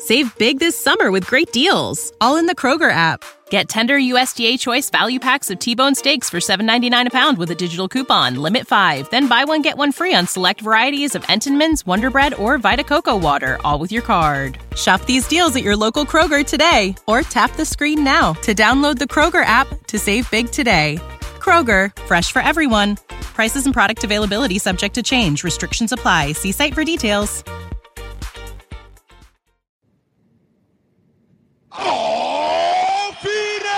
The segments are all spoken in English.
Save big this summer with great deals, all in the Kroger app. Get tender USDA Choice value packs of T-bone steaks for $7.99 a pound with a digital coupon. Limit 5. Then buy one, get one free on select varieties of Entenmann's, Wonder Bread, or Vita Coco Water, all with your card. Shop these deals at your local Kroger today, or tap the screen now to download the Kroger app to save big today. Kroger, fresh for everyone. Prices and product availability subject to change. Restrictions apply. See site for details. Oh, Phoenix!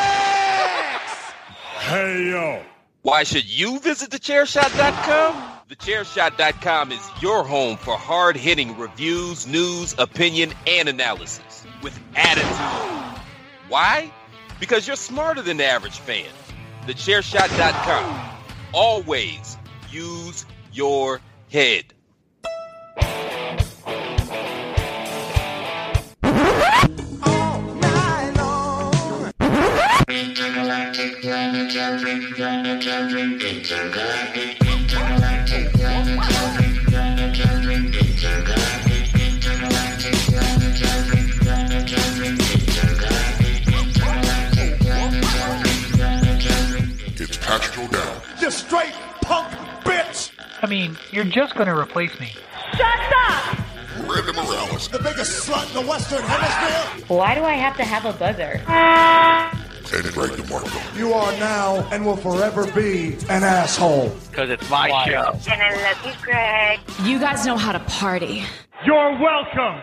Hey, yo. Why should you visit thechairshot.com? Thechairshot.com is your home for hard-hitting reviews, news, opinion, and analysis with attitude. Why? Because you're smarter than the average fan. Thechairshot.com. Always use your head. It's Patrick O'Dowd. You straight punk bitch! I mean, you're just going to replace me. Shut up! Randy Morales. The biggest slut in the Western Hemisphere. Why do I have to have a buzzer? And Greg DeMarco. You are now and will forever be an asshole. Because it's my show. And I love you, Greg. You guys know how to party. You're welcome.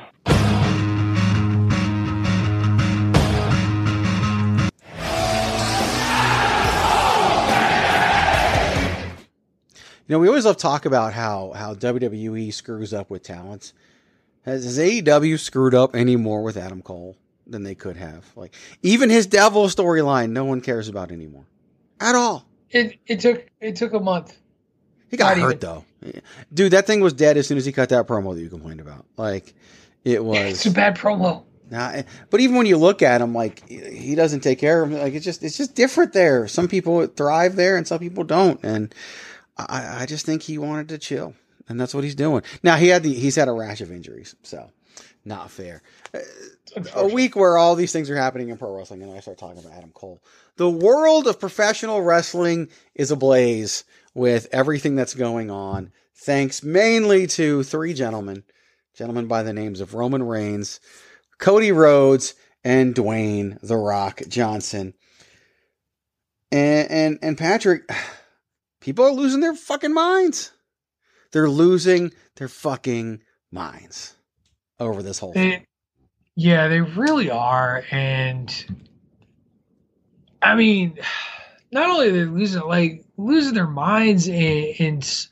You know, we always love to talk about how WWE screws up with talents. Has AEW screwed up any more with Adam Cole than they could have? Like, even his Devil storyline, no one cares about anymore. At all. It took a month. He got hurt, though. Dude, that thing was dead as soon as he cut that promo that you complained about. Like, it was... It's a bad promo. Nah, but even when you look at him, like, he doesn't take care of him. Like, it's just different there. Some people thrive there and some people don't. And I just think he wanted to chill, and that's what he's doing. Now he's had a rash of injuries, so not fair. A week where all these things are happening in pro wrestling, and I start talking about Adam Cole. The world of professional wrestling is ablaze with everything that's going on, thanks mainly to three gentlemen by the names of Roman Reigns, Cody Rhodes, and Dwayne "The Rock" Johnson. And Patrick. People are losing their fucking minds. They're losing their fucking minds over this whole thing. Yeah, they really are. And I mean, not only are they losing their minds, and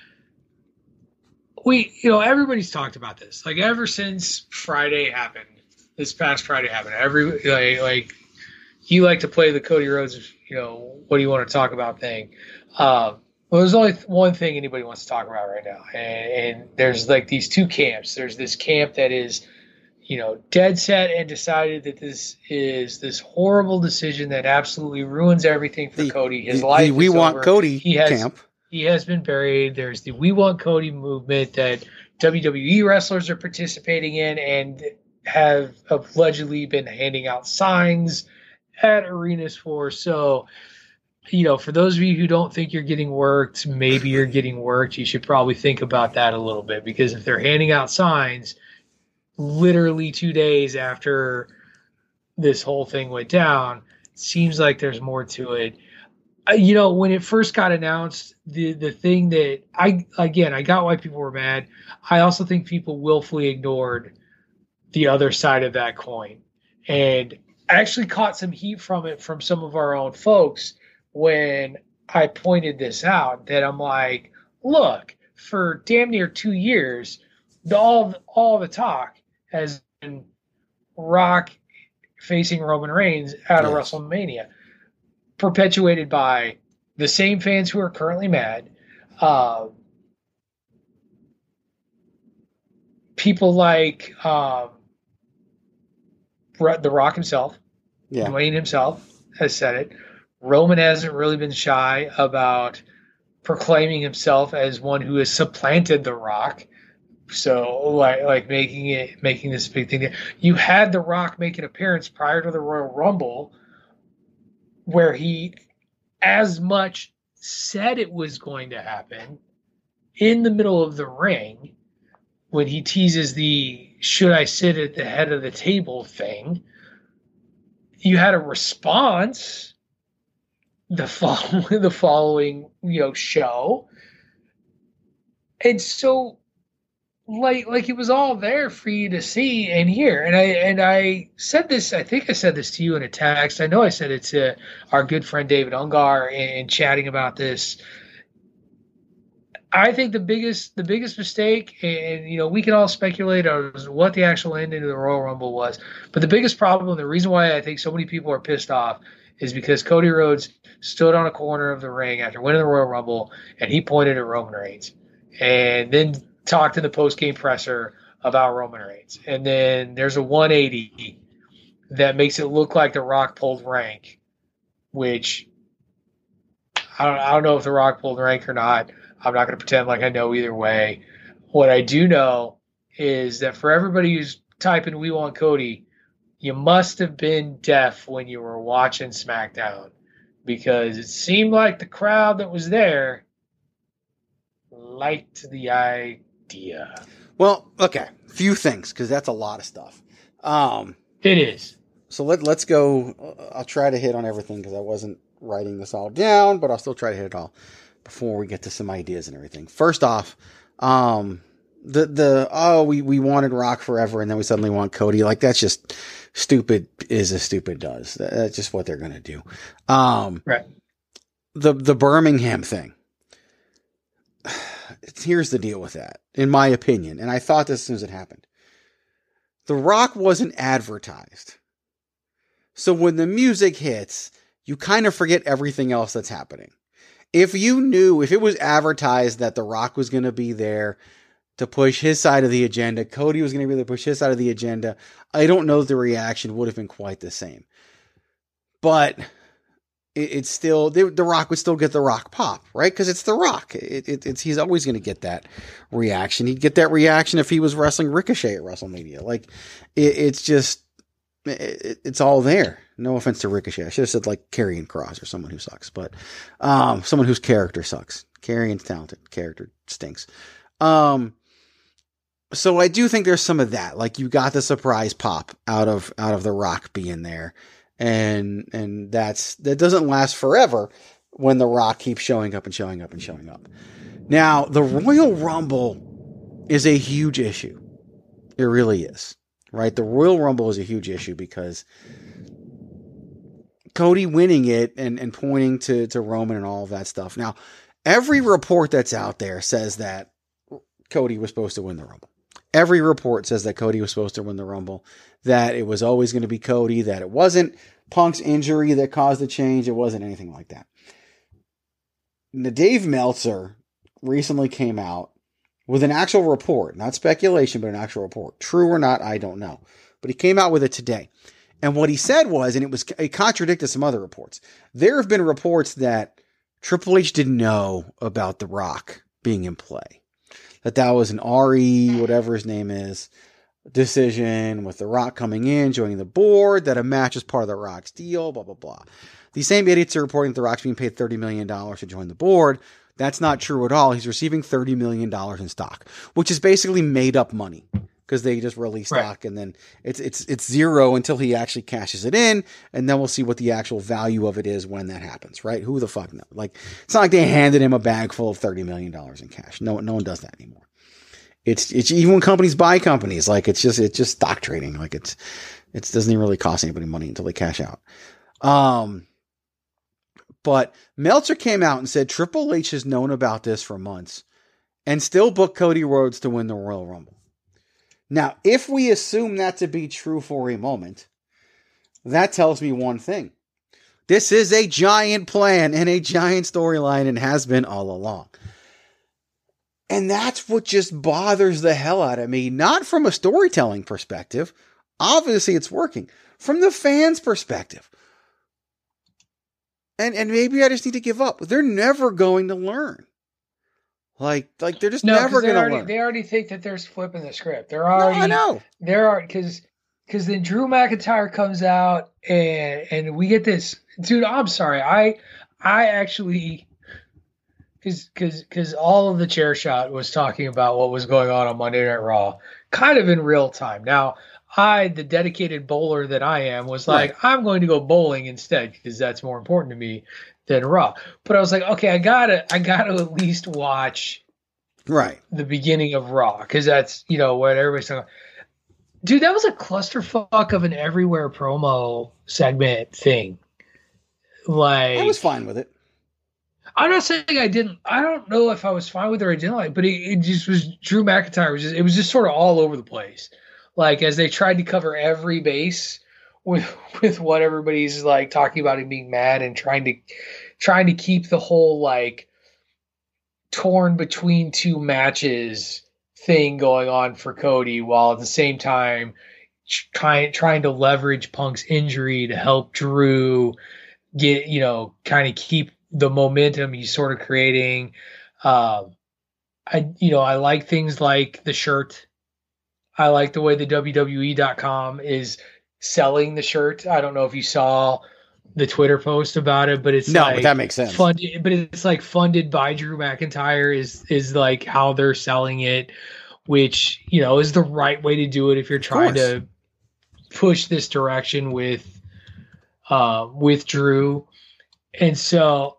everybody's talked about this. Like, ever since this past Friday happened, you like to play the Cody Rhodes, what do you want to talk about thing. Well, there's only one thing anybody wants to talk about right now. And there's like these two camps. There's this camp that is, dead set and decided that this is this horrible decision that absolutely ruins everything for Cody. His life is over. We want Cody camp. He has been buried. There's the We Want Cody movement that WWE wrestlers are participating in and have allegedly been handing out signs at arenas for. So, for those of you who don't think you're getting worked, maybe you're getting worked. You should probably think about that a little bit, because if they're handing out signs literally 2 days after this whole thing went down, it seems like there's more to it. When it first got announced, the thing that I got why people were mad. I also think people willfully ignored the other side of that coin. And I actually caught some heat from it from some of our own folks when I pointed this out, that I'm like, look, for damn near 2 years, all the talk has been Rock facing Roman Reigns out of WrestleMania, perpetuated by the same fans who are currently mad. People like The Rock himself, Dwayne himself has said it. Roman hasn't really been shy about proclaiming himself as one who has supplanted The Rock. So like making this big thing. You had The Rock make an appearance prior to the Royal Rumble where he as much said it was going to happen in the middle of the ring when he teases the should I sit at the head of the table thing. You had a response the following show. And so like it was all there for you to see and hear. And I said this, I think I said this to you in a text. I know I said it to our good friend David Ungar in chatting about this. I think the biggest mistake, and we can all speculate on what the actual ending of the Royal Rumble was, but the biggest problem, the reason why I think so many people are pissed off, is because Cody Rhodes stood on a corner of the ring after winning the Royal Rumble, and he pointed at Roman Reigns, and then talked in the post-game presser about Roman Reigns, and then there's a 180 that makes it look like The Rock pulled rank, which I don't know if The Rock pulled rank or not. I'm not going to pretend like I know either way. What I do know is that for everybody who's typing "We Want Cody," you must have been deaf when you were watching SmackDown, because it seemed like the crowd that was there liked the idea. Well, okay, few things, because that's a lot of stuff. It is. So let's go. I'll try to hit on everything because I wasn't writing this all down, but I'll still try to hit it all before we get to some ideas and everything. First off, we wanted Rock forever and then we suddenly want Cody. Like, that's just stupid as stupid does. That's just what they're going to do. Right. The Birmingham thing. Here's the deal with that, in my opinion. And I thought this as soon as it happened. The Rock wasn't advertised. So when the music hits, you kind of forget everything else that's happening. If it was advertised that The Rock was going to be there to push his side of the agenda, Cody was going to be there to push his side of the agenda, I don't know if the reaction would have been quite the same. But it's still, The Rock would still get the Rock pop, right? Because it's The Rock. He's always going to get that reaction. He'd get that reaction if he was wrestling Ricochet at WrestleMania. Like, it's all there. No offense to Ricochet. I should have said like Karrion Kross or someone who sucks, but someone whose character sucks. Karrion's talented. Character stinks. So I do think there's some of that. Like, you got the surprise pop out of The Rock being there. And that doesn't last forever when The Rock keeps showing up and showing up and showing up. Now, the Royal Rumble is a huge issue. It really is. Right? The Royal Rumble is a huge issue because Cody winning it and pointing to Roman and all of that stuff. Now, every report that's out there says that Cody was supposed to win the Rumble. Every report says that Cody was supposed to win the Rumble, that it was always going to be Cody, that it wasn't Punk's injury that caused the change. It wasn't anything like that. Now, Dave Meltzer recently came out with an actual report, not speculation, but an actual report. True or not, I don't know. But he came out with it today. And what he said was, and it contradicted some other reports. There have been reports that Triple H didn't know about The Rock being in play. That was an RE, whatever his name is, decision with The Rock coming in, joining the board, that a match is part of The Rock's deal, blah, blah, blah. These same idiots are reporting that The Rock's being paid $30 million to join the board. That's not true at all. He's receiving $30 million in stock, which is basically made up money because they just release stock, and then it's zero until he actually cashes it in, and then we'll see what the actual value of it is when that happens, right? Who the fuck knows? Like, it's not like they handed him a bag full of $30 million in cash. No one does that anymore. It's even when companies buy companies, like it's just stock trading. Like it doesn't even really cost anybody money until they cash out. But Meltzer came out and said Triple H has known about this for months and still booked Cody Rhodes to win the Royal Rumble. Now, if we assume that to be true for a moment, that tells me one thing. This is a giant plan and a giant storyline and has been all along. And that's what just bothers the hell out of me. Not from a storytelling perspective. Obviously, it's working. From the fans' perspective. And maybe I just need to give up. They're never going to learn. Like they're just No, never 'cause going to learn. they already think that they're flipping the script. They're No, already. I know. There are because then Drew McIntyre comes out and we get this. Dude, I'm sorry. I actually because all of the chair shot was talking about what was going on Monday Night Raw, kind of in real time. Now, the dedicated bowler that I am, was like, Right. I'm going to go bowling instead because that's more important to me than Raw. But I was like, okay, I gotta at least watch Right. the beginning of Raw because that's what everybody's talking about. Dude, that was a clusterfuck of an everywhere promo segment thing. Like, I was fine with it. I'm not saying I didn't. I don't know if I was fine with it or I didn't like, but it just was. Drew McIntyre was just sort of all over the place. Like, as they tried to cover every base with what everybody's like talking about him being mad and trying to keep the whole like torn between two matches thing going on for Cody, while at the same time trying to leverage Punk's injury to help Drew get kind of keep the momentum he's sort of creating. I like things like the shirt. I like the way the WWE.com is selling the shirt. I don't know if you saw the Twitter post about it, but it's but that makes sense. Funded, but it's like funded by Drew McIntyre is like how they're selling it, which is the right way to do it if you're trying to push this direction with Drew. And so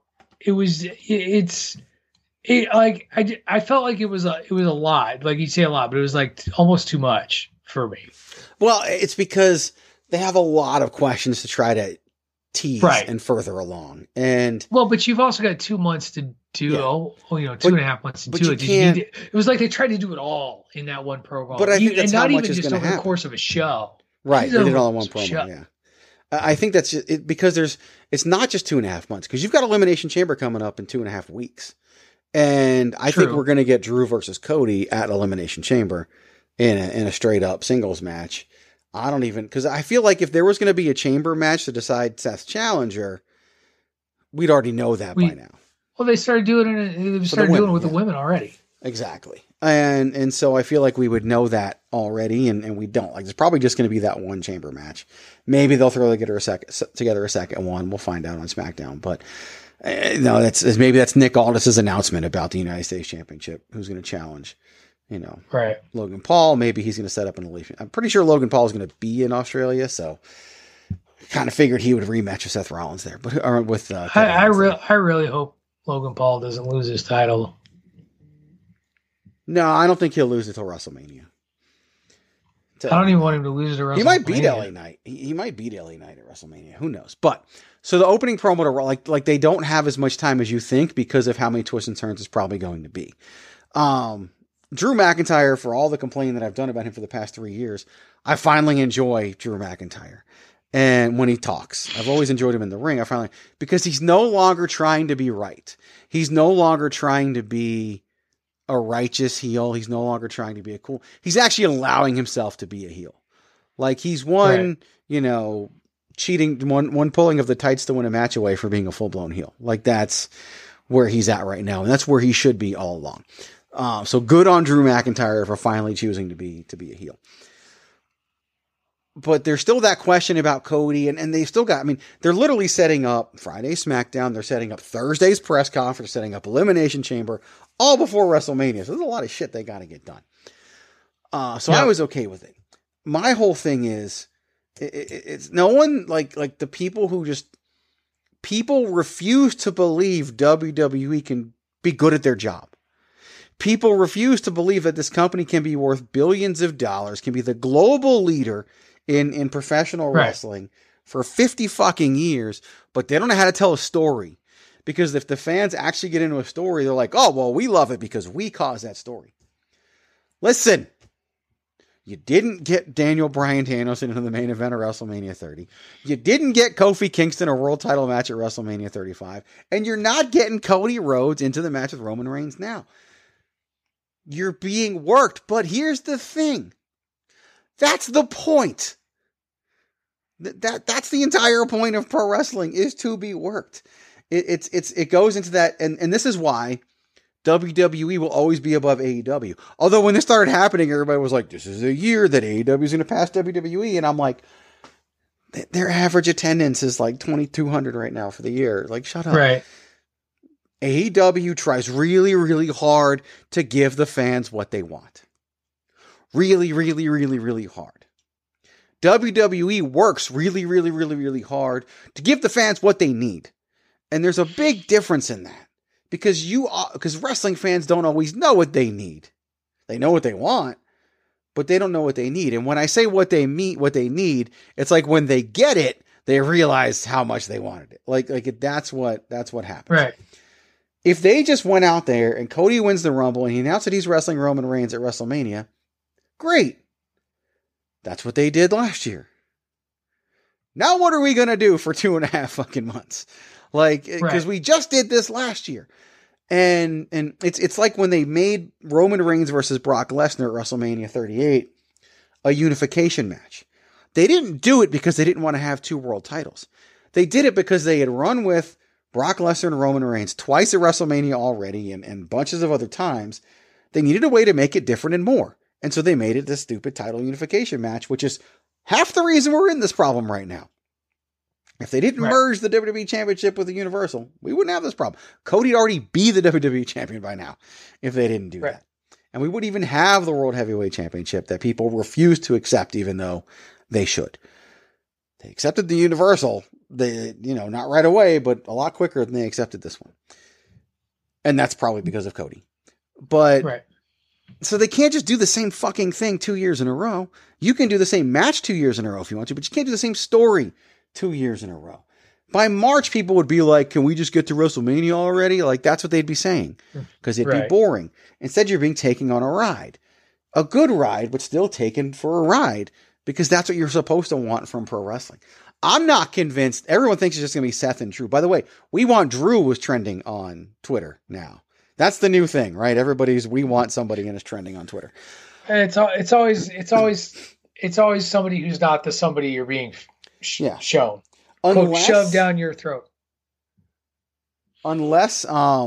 I felt like it was a lot. Like, you say a lot, but it was like almost too much for me. Well, it's because they have a lot of questions to try to tease and further along. And but you've also got 2 months to do, 2.5 months to do it. It was like they tried to do it all in that one program. But I think that's how much even is just going to over happen. the course of a show. Right, they did it all in one promo. Show. Yeah, I think that's just it, because it's not just 2.5 months, because you've got Elimination Chamber coming up in 2.5 weeks, and I think we're going to get Drew versus Cody at Elimination Chamber in a straight up singles match. I don't even, because I feel like if there was going to be a chamber match to decide Seth's challenger, we'd already know that by now. Well, they started doing it. They started doing it with the women already. Exactly. And so I feel like we would know that already, and we don't. Like, there's probably just going to be that one chamber match. Maybe they'll throw together a second one. We'll find out on SmackDown. But no, maybe that's Nick Aldis's announcement about the United States Championship. Who's going to challenge? Right. Logan Paul. Maybe he's going to set up an elite. I'm pretty sure Logan Paul is going to be in Australia, so kind of figured he would rematch with Seth Rollins there. But I really hope Logan Paul doesn't lose his title. No, I don't think he'll lose it till WrestleMania. I don't even want him to lose it to WrestleMania. He might beat LA Knight. He might beat LA Knight at WrestleMania. Who knows? But so the opening promo to Raw, like they don't have as much time as you think because of how many twists and turns it's probably going to be. Drew McIntyre, for all the complaining that I've done about him for the past 3 years, I finally enjoy Drew McIntyre. And when he talks, I've always enjoyed him in the ring. Because he's no longer trying to be right. He's no longer trying to be a righteous heel. He's no longer trying to be he's actually allowing himself to be a heel. Like, he's cheating, one pulling of the tights to win a match away from being a full-blown heel. Like, that's where he's at right now. And that's where he should be all along. So good on Drew McIntyre for finally choosing to be a heel. But there's still that question about Cody, and they've still got, they're literally setting up Friday's SmackDown, they're setting up Thursday's press conference, setting up Elimination Chamber, all before WrestleMania. So there's a lot of shit they got to get done. I was okay with it. My whole thing is, it's no one, like the people people refuse to believe WWE can be good at their job. People refuse to believe that this company can be worth billions of dollars, can be the global leader in professional wrestling for 50 fucking years, but they don't know how to tell a story. Because if the fans actually get into a story, they're like, oh, well, we love it because we caused that story. Listen, you didn't get Daniel Bryan Danielson into the main event of WrestleMania 30. You didn't get Kofi Kingston a world title match at WrestleMania 35. And you're not getting Cody Rhodes into the match with Roman Reigns now. You're being worked, but here's the thing. That's the point. That's the entire point of pro wrestling, is to be worked. It goes into that, and this is why WWE will always be above AEW. Although when this started happening, everybody was like, this is a year that AEW is going to pass WWE. And I'm like, their average attendance is like 2,200 right now for the year. Like, shut up. Right. AEW tries really, really hard to give the fans what they want. Really, really, really, really hard. WWE works really, really, really, really hard to give the fans what they need. And there's a big difference in that. Because wrestling fans don't always know what they need. They know what they want, but they don't know what they need. And when I say what they need, it's like when they get it, they realize how much they wanted it. That's what happens. Right. If they just went out there and Cody wins the Rumble and he announced that he's wrestling Roman Reigns at WrestleMania, great. That's what they did last year. Now what are we going to do for 2.5 fucking months? Because we just did this last year. And it's like when they made Roman Reigns versus Brock Lesnar at WrestleMania 38 a unification match. They didn't do it because they didn't want to have 2 world titles. They did it because they had run with Brock Lesnar and Roman Reigns twice at WrestleMania already and bunches of other times. They needed a way to make it different and more. And so they made it this stupid title unification match, which is half the reason we're in this problem right now. If they didn't merge the WWE Championship with the Universal, we wouldn't have this problem. Cody'd already be the WWE Champion by now if they didn't do that. And we wouldn't even have the World Heavyweight Championship that people refuse to accept, even though they should. They accepted the Universal, not right away, but a lot quicker than they accepted this one. And that's probably because of Cody. But so they can't just do the same fucking thing 2 years in a row. You can do the same match 2 years in a row if you want to, but you can't do the same story 2 years in a row. By March, people would be like, can we just get to WrestleMania already? Like, that's what they'd be saying, because it'd be boring. Instead, you're being taken on a ride. A good ride, but still taken for a ride, because that's what you're supposed to want from pro wrestling. I'm not convinced. Everyone thinks it's just going to be Seth and Drew. By the way, We Want Drew was trending on Twitter now. That's the new thing, right? We want somebody and it's trending on Twitter. And it's always somebody who's not the somebody you're being shown. Unless, shoved down your throat. Unless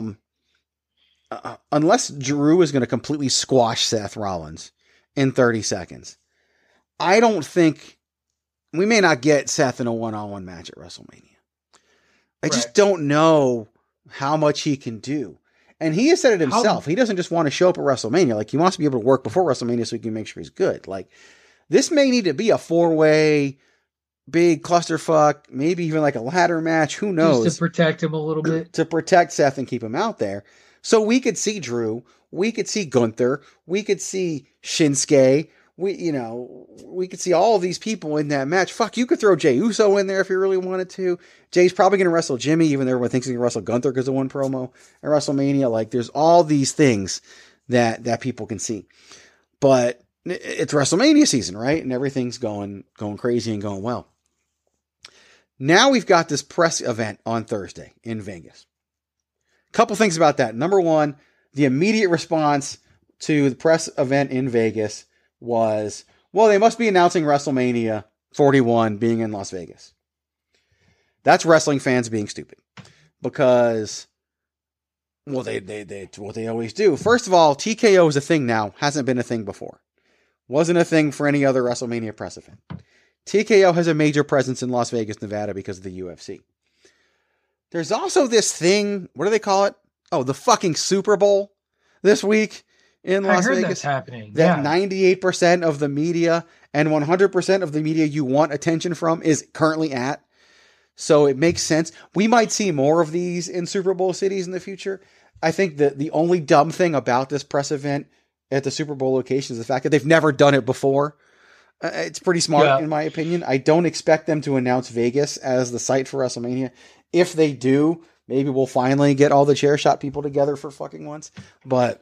Drew is going to completely squash Seth Rollins in 30 seconds, I don't think we may not get Seth in a one-on-one match at WrestleMania. I just don't know how much he can do. And he has said it himself. He doesn't just want to show up at WrestleMania. Like, he wants to be able to work before WrestleMania so he can make sure he's good. Like, this may need to be a 4-way big clusterfuck, maybe even like a ladder match. Who knows? Just to protect him a little bit. To protect Seth and keep him out there. So we could see Drew. We could see Gunther. We could see Shinsuke. We could see all of these people in that match. Fuck, you could throw Jey Uso in there if you really wanted to. Jey's probably going to wrestle Jimmy, even though everyone thinks he can wrestle Gunther because of one promo at WrestleMania. Like, there's all these things that people can see. But it's WrestleMania season, right? And everything's going crazy and going well. Now we've got this press event on Thursday in Vegas. Couple things about that. Number one, the immediate response to the press event in Vegas was, well, they must be announcing WrestleMania 41 being in Las Vegas. That's wrestling fans being stupid. Because, well, they what they always do. First of all, TKO is a thing now. Hasn't been a thing before. Wasn't a thing for any other WrestleMania press event. TKO has a major presence in Las Vegas, Nevada because of the UFC. There's also this thing, what do they call it? Oh, the fucking Super Bowl this week in Las Vegas. That's happening. That 98% of the media and 100% of the media you want attention from is currently at. So it makes sense. We might see more of these in Super Bowl cities in the future. I think that the only dumb thing about this press event at the Super Bowl location is the fact that they've never done it before. It's pretty smart, in my opinion. I don't expect them to announce Vegas as the site for WrestleMania. If they do, maybe we'll finally get all the chair shot people together for fucking once. But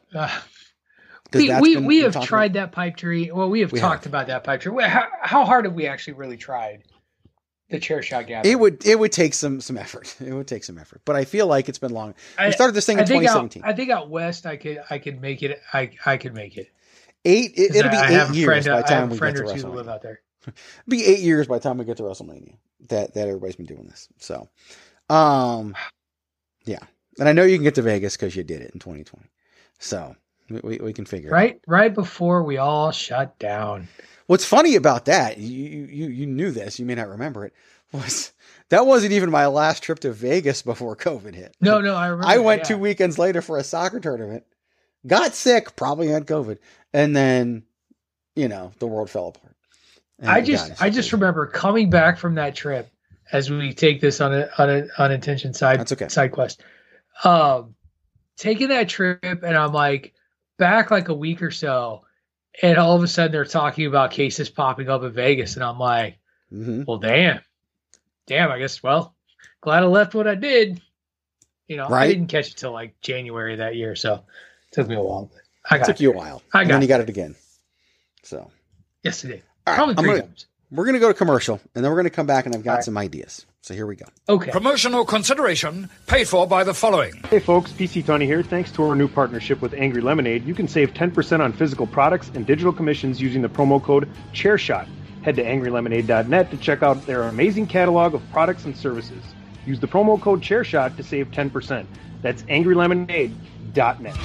we have tried that pipe tree. Well, we have talked about that pipe tree. How hard have we actually really tried the chair shot gathering? It would take some effort. It would take some effort. But I feel like it's been long. We started this thing in 2017. I think out west I could make it. I could make it. It'll be 8 years by the time we get to WrestleMania. Live out there. It'll be 8 years by the time we get to WrestleMania that everybody's been doing this. So, yeah. And I know you can get to Vegas because you did it in 2020. So we can figure right, it out. right before we all shut down. What's funny about that, you knew this, you may not remember it, was that wasn't even my last trip to Vegas before COVID hit. No, I remember. I went 2 weekends later for a soccer tournament, got sick, probably had COVID, and then, the world fell apart. And I just remember coming back from that trip as we take this on an unintentional side quest. Taking that trip, and I'm like back like a week or so, and all of a sudden they're talking about cases popping up in Vegas, and I'm like, well, damn, I guess, well, glad I left what I did. Right? I didn't catch it till like January that year, so it took me a while. It took you a while. And then you got it again. So yes, it did. All right, probably 3 times. We're going to go to commercial, and then we're going to come back, and I've got some ideas. So here we go. Okay. Promotional consideration paid for by the following. Hey folks, PC Tony here. Thanks to our new partnership with Angry Lemonade, you can save 10% on physical products and digital commissions using the promo code ChairShot. Head to angrylemonade.net to check out their amazing catalog of products and services. Use the promo code ChairShot to save 10%. That's angrylemonade.net.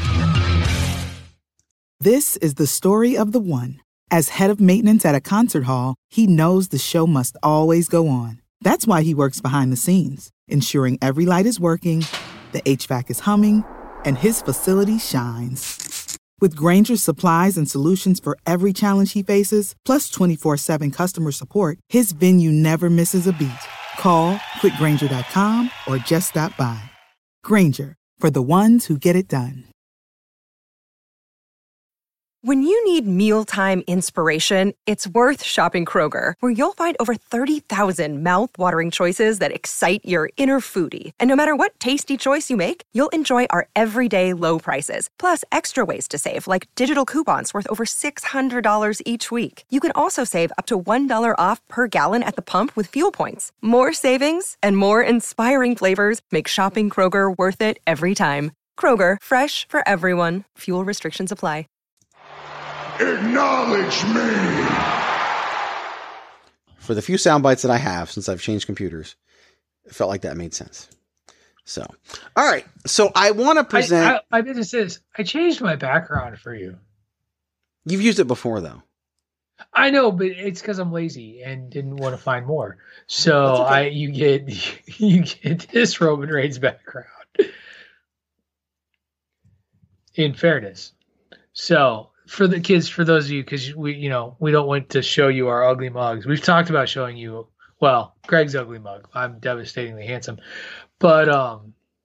This is the story of the one. As head of maintenance at a concert hall, he knows the show must always go on. That's why he works behind the scenes, ensuring every light is working, the HVAC is humming, and his facility shines. With Grainger's supplies and solutions for every challenge he faces, plus 24/7 customer support, his venue never misses a beat. Call quickgrainger.com or just stop by. Grainger, for the ones who get it done. When you need mealtime inspiration, it's worth shopping Kroger, where you'll find over 30,000 mouth-watering choices that excite your inner foodie. And no matter what tasty choice you make, you'll enjoy our everyday low prices, plus extra ways to save, like digital coupons worth over $600 each week. You can also save up to $1 off per gallon at the pump with fuel points. More savings and more inspiring flavors make shopping Kroger worth it every time. Kroger, fresh for everyone. Fuel restrictions apply. Acknowledge me. For the few sound bites that I have since I've changed computers, it felt like that made sense. So, all right. So I want to present. I meant to say this. I changed my background for you. You've used it before, though. I know, but it's because I'm lazy and didn't want to find more. So okay. You get this Roman Reigns background. In fairness, so. For the kids, for those of you, because we don't want to show you our ugly mugs. We've talked about showing you, well, Greg's ugly mug. I'm devastatingly handsome, but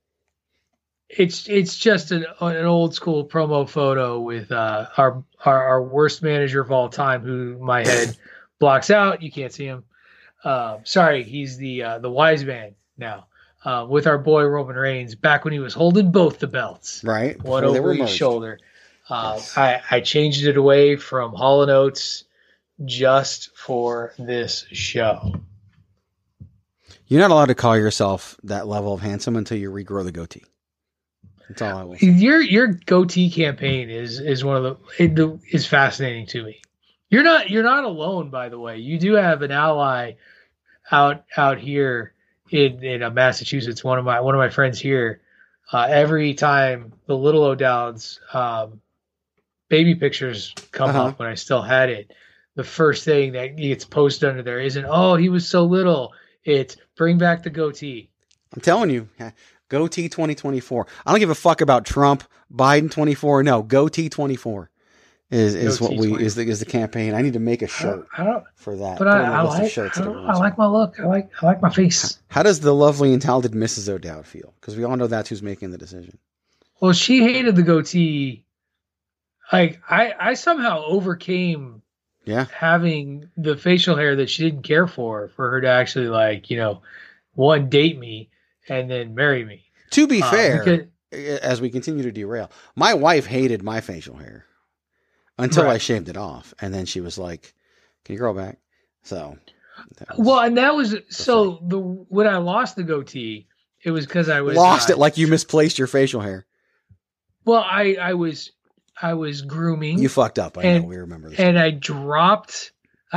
it's just an old school promo photo with our worst manager of all time, who my head blocks out. You can't see him. Sorry, he's the wise man now. With our boy Roman Reigns, back when he was holding both the belts, right? One over each shoulder. Yes. I changed it away from Hall & Oates just for this show. You're not allowed to call yourself that level of handsome until you regrow the goatee. That's all I will say. Your goatee campaign is one of is fascinating to me. You're not alone, by the way. You do have an ally out here in Massachusetts. One of my friends here. Every time the Little O'Dowds baby pictures come up when I still had it, the first thing that gets posted under there isn't, oh, he was so little. It's bring back the goatee. I'm telling you, goatee 2024. I don't give a fuck about Trump, Biden 24. No, goatee 24 is what we is the campaign. I need to make a shirt for that. But I like my look. I like my face. How does the lovely and talented Mrs. O'Dowd feel? Because we all know that's who's making the decision. Well, she hated the goatee. Like I somehow overcame having the facial hair that she didn't care for her to actually one, date me and then marry me. To be fair, as we continue to derail, my wife hated my facial hair until I shaved it off. And then she was like, can you grow back? So. When I lost the goatee, it was because I was lost it, like you misplaced your facial hair. Well, I was grooming. You fucked up. I know. We remember this. And I dropped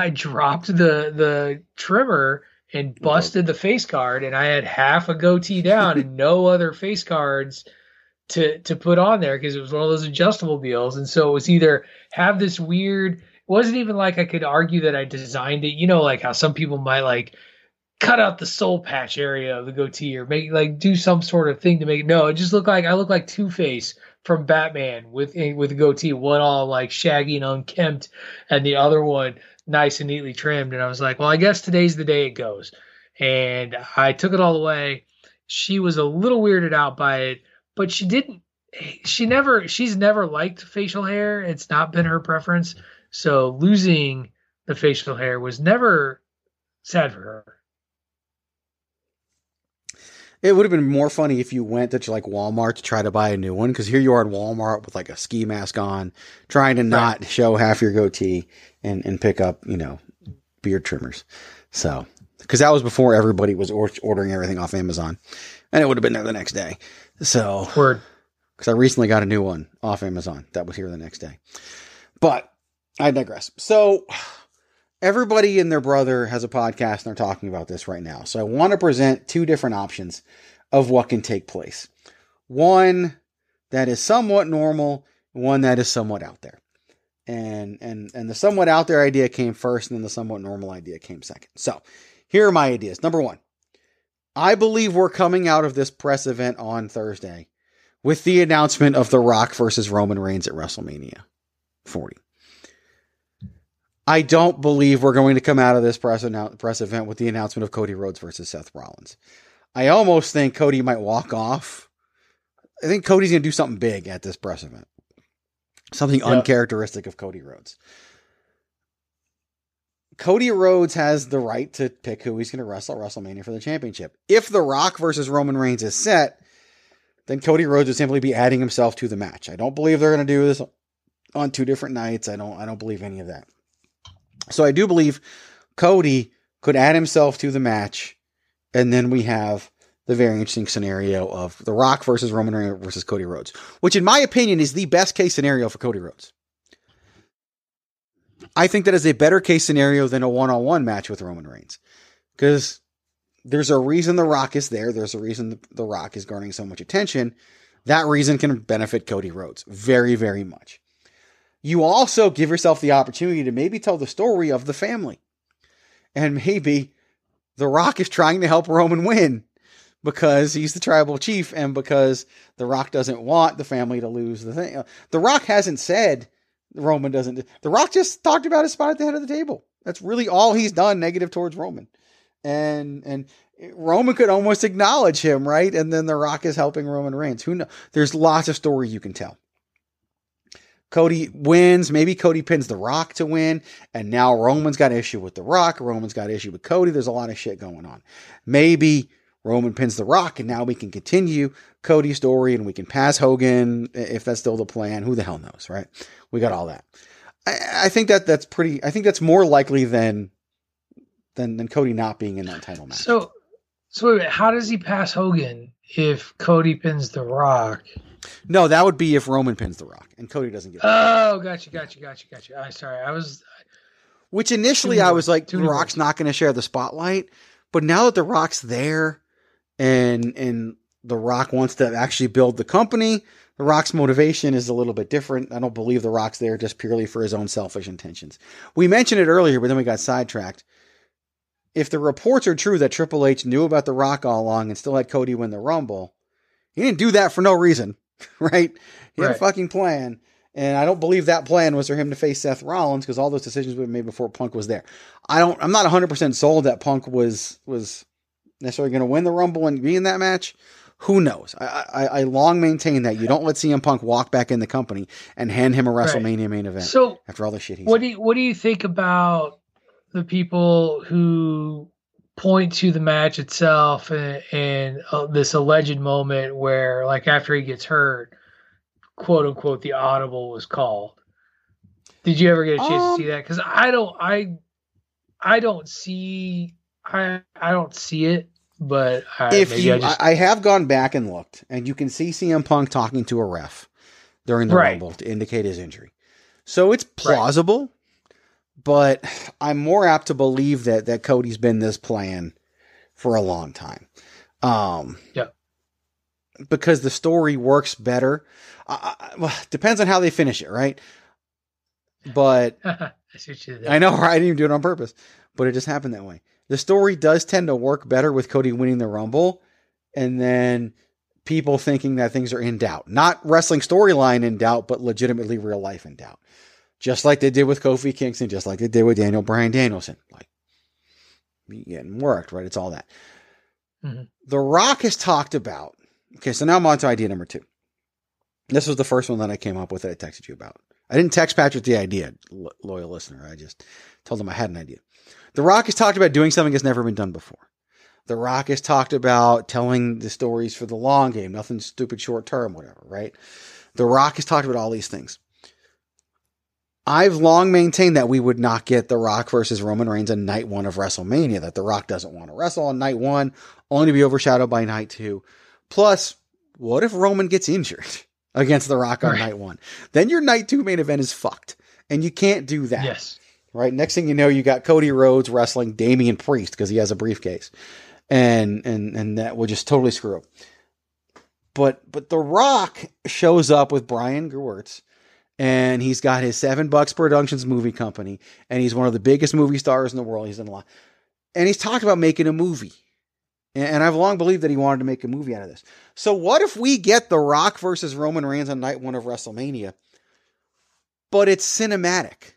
the trimmer and busted the face guard, and I had half a goatee down and no other face guards to put on there because it was one of those adjustable deals. And so it was either have this weird, it wasn't even like I could argue that I designed it, like how some people might like cut out the soul patch area of the goatee or make like do some sort of thing to make it. No, it just looked like I look like Two-Face from Batman with a goatee, one all like shaggy and unkempt and the other one nice and neatly trimmed. And I was like, well, I guess today's the day it goes. And I took it all away. She was a little weirded out by it, but she's never liked facial hair. It's not been her preference. So losing the facial hair was never sad for her. It would have been more funny if you went to like Walmart to try to buy a new one, because here you are at Walmart with like a ski mask on, trying to not show half your goatee and pick up, beard trimmers. So, because that was before everybody was ordering everything off Amazon, and it would have been there the next day. So, because I recently got a new one off Amazon that was here the next day. But I digress. So, everybody and their brother has a podcast and they're talking about this right now. So I want to present two different options of what can take place. One that is somewhat normal, one that is somewhat out there. And the somewhat out there idea came first, and then the somewhat normal idea came second. So here are my ideas. Number one, I believe we're coming out of this press event on Thursday with the announcement of The Rock versus Roman Reigns at WrestleMania 40. I don't believe we're going to come out of this press event with the announcement of Cody Rhodes versus Seth Rollins. I almost think Cody might walk off. I think Cody's going to do something big at this press event. Something uncharacteristic of Cody Rhodes. Cody Rhodes has the right to pick who he's going to wrestle at WrestleMania for the championship. If The Rock versus Roman Reigns is set, then Cody Rhodes would simply be adding himself to the match. I don't believe they're going to do this on two different nights. I don't believe any of that. So I do believe Cody could add himself to the match, and then we have the very interesting scenario of The Rock versus Roman Reigns versus Cody Rhodes, which in my opinion is the best case scenario for Cody Rhodes. I think that is a better case scenario than a one-on-one match with Roman Reigns, because there's a reason The Rock is there. There's a reason The Rock is garnering so much attention. That reason can benefit Cody Rhodes very, very much. You also give yourself the opportunity to maybe tell the story of the family. And maybe The Rock is trying to help Roman win because he's the tribal chief and because The Rock doesn't want the family to lose the thing. The Rock hasn't said Roman doesn't. The Rock just talked about his spot at the head of the table. That's really all he's done negative towards Roman. And Roman could almost acknowledge him, right? And then The Rock is helping Roman Reigns. Who knows? There's lots of story you can tell. Cody wins. Maybe Cody pins The Rock to win. And now Roman's got an issue with The Rock. Roman's got an issue with Cody. There's a lot of shit going on. Maybe Roman pins The Rock and now we can continue Cody's story and we can pass Hogan if that's still the plan. Who the hell knows, right? We got all that. I think that's pretty, I think that's more likely than Cody not being in that title match. So wait a minute, how does he pass Hogan if Cody pins The Rock? No, that would be if Roman pins The Rock and Cody doesn't get it. Oh, gotcha. I'm sorry. Which initially I was like, The Rock's not going to share the spotlight. But now that The Rock's there and The Rock wants to actually build the company, The Rock's motivation is a little bit different. I don't believe The Rock's there just purely for his own selfish intentions. We mentioned it earlier, but then we got sidetracked. If the reports are true that Triple H knew about The Rock all along and still had Cody win the Rumble, he didn't do that for no reason, right? He had a fucking plan. And I don't believe that plan was for him to face Seth Rollins because all those decisions were made before Punk was there. I'm not 100% sold that Punk was necessarily going to win the Rumble and be in that match. Who knows? I long maintain that you don't let CM Punk walk back in the company and hand him a WrestleMania main event after all the shit he's What do you think about the people who point to the match itself and this alleged moment where, like, after he gets hurt, quote unquote, the audible was called? Did you ever get a chance to see that? Because I don't see it, but I have gone back and looked, and you can see CM Punk talking to a ref during the Rumble to indicate his injury. So it's plausible, but I'm more apt to believe that Cody's been this plan for a long time. because the story works better. Well, depends on how they finish it, right? But I know, right? I didn't even do it on purpose, but it just happened that way. The story does tend to work better with Cody winning the Rumble, and then people thinking that things are in doubt. Not wrestling storyline in doubt, but legitimately real life in doubt. Just like they did with Kofi Kingston, just like they did with Daniel Bryan Danielson. Like, getting worked, right? It's all that. Mm-hmm. The Rock has talked about... Okay, so now I'm on to idea number 2. This was the first one that I came up with that I texted you about. I didn't text Patrick the idea, loyal listener. I just told him I had an idea. The Rock has talked about doing something that's never been done before. The Rock has talked about telling the stories for the long game, nothing stupid short term, whatever, right? The Rock has talked about all these things. I've long maintained that we would not get The Rock versus Roman Reigns on night 1 of WrestleMania, that The Rock doesn't want to wrestle on night 1, only to be overshadowed by night 2. Plus, what if Roman gets injured against The Rock on night 1? Then your night 2 main event is fucked. And you can't do that. Yes. Right? Next thing you know, you got Cody Rhodes wrestling Damian Priest because he has a briefcase. And that will just totally screw up. But The Rock shows up with Brian Gewirtz, and he's got his $7 Productions movie company, and he's one of the biggest movie stars in the world. He's done a lot. And he's talked about making a movie. And I've long believed that he wanted to make a movie out of this. So what if we get The Rock versus Roman Reigns on night 1 of WrestleMania, but it's cinematic?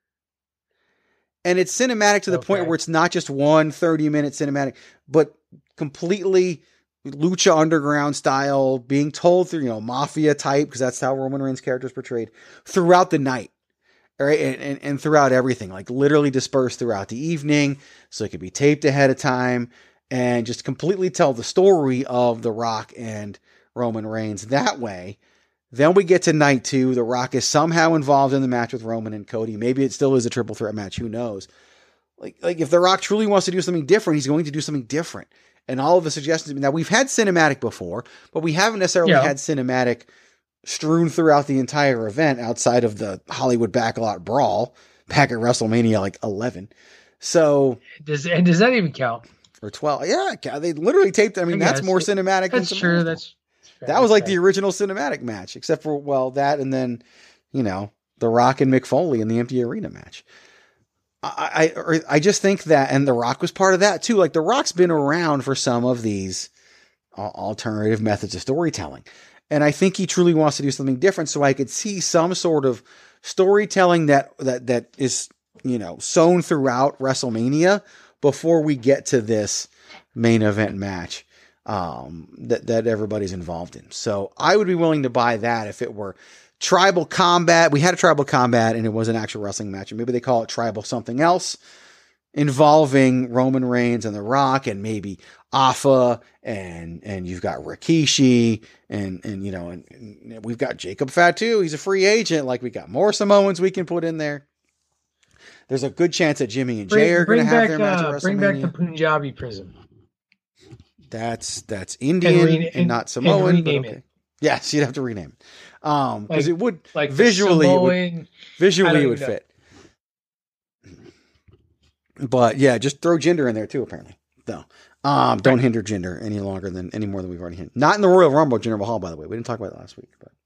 And it's cinematic to the point where it's not just one 30-minute cinematic, but completely Lucha Underground style, being told through, mafia type, because that's how Roman Reigns' character is portrayed, throughout the night. All right, and throughout everything, like literally dispersed throughout the evening, so it could be taped ahead of time, and just completely tell the story of The Rock and Roman Reigns that way. Then we get to night 2. The Rock is somehow involved in the match with Roman and Cody. Maybe it still is a triple threat match. Who knows? Like if The Rock truly wants to do something different, he's going to do something different. And all of the suggestions, now we've had cinematic before, but we haven't necessarily had cinematic strewn throughout the entire event outside of the Hollywood Backlot Brawl back at WrestleMania 11. So does that even count? Or 12. Yeah, they literally taped it. I mean, that's more cinematic than some. True. That was like the original cinematic match, except for, that and then, The Rock and Mick Foley in the empty arena match. I just think that, and The Rock was part of that too. Like, The Rock's been around for some of these alternative methods of storytelling. And I think he truly wants to do something different. So I could see some sort of storytelling that is, sown throughout WrestleMania before we get to this main event match that everybody's involved in. So I would be willing to buy that if it were Tribal Combat. We had a Tribal Combat and it was an actual wrestling match. And maybe they call it Tribal something else involving Roman Reigns and The Rock and maybe Afa and you've got Rikishi and we've got Jacob Fatu. He's a free agent. Like, we got more Samoans we can put in there. There's a good chance that Jimmy and Jay are going to have their match at WrestleMania. Bring back the Punjabi Prism. That's Indian and not Samoan. And rename it. Yes, you'd have to rename it. Because it would visually it would fit. But yeah, just throw gender in there too, apparently. No. Don't hinder gender any more than we've already hinted. Not in the Royal Rumble, Jinder Mahal, by the way. We didn't talk about it last week. But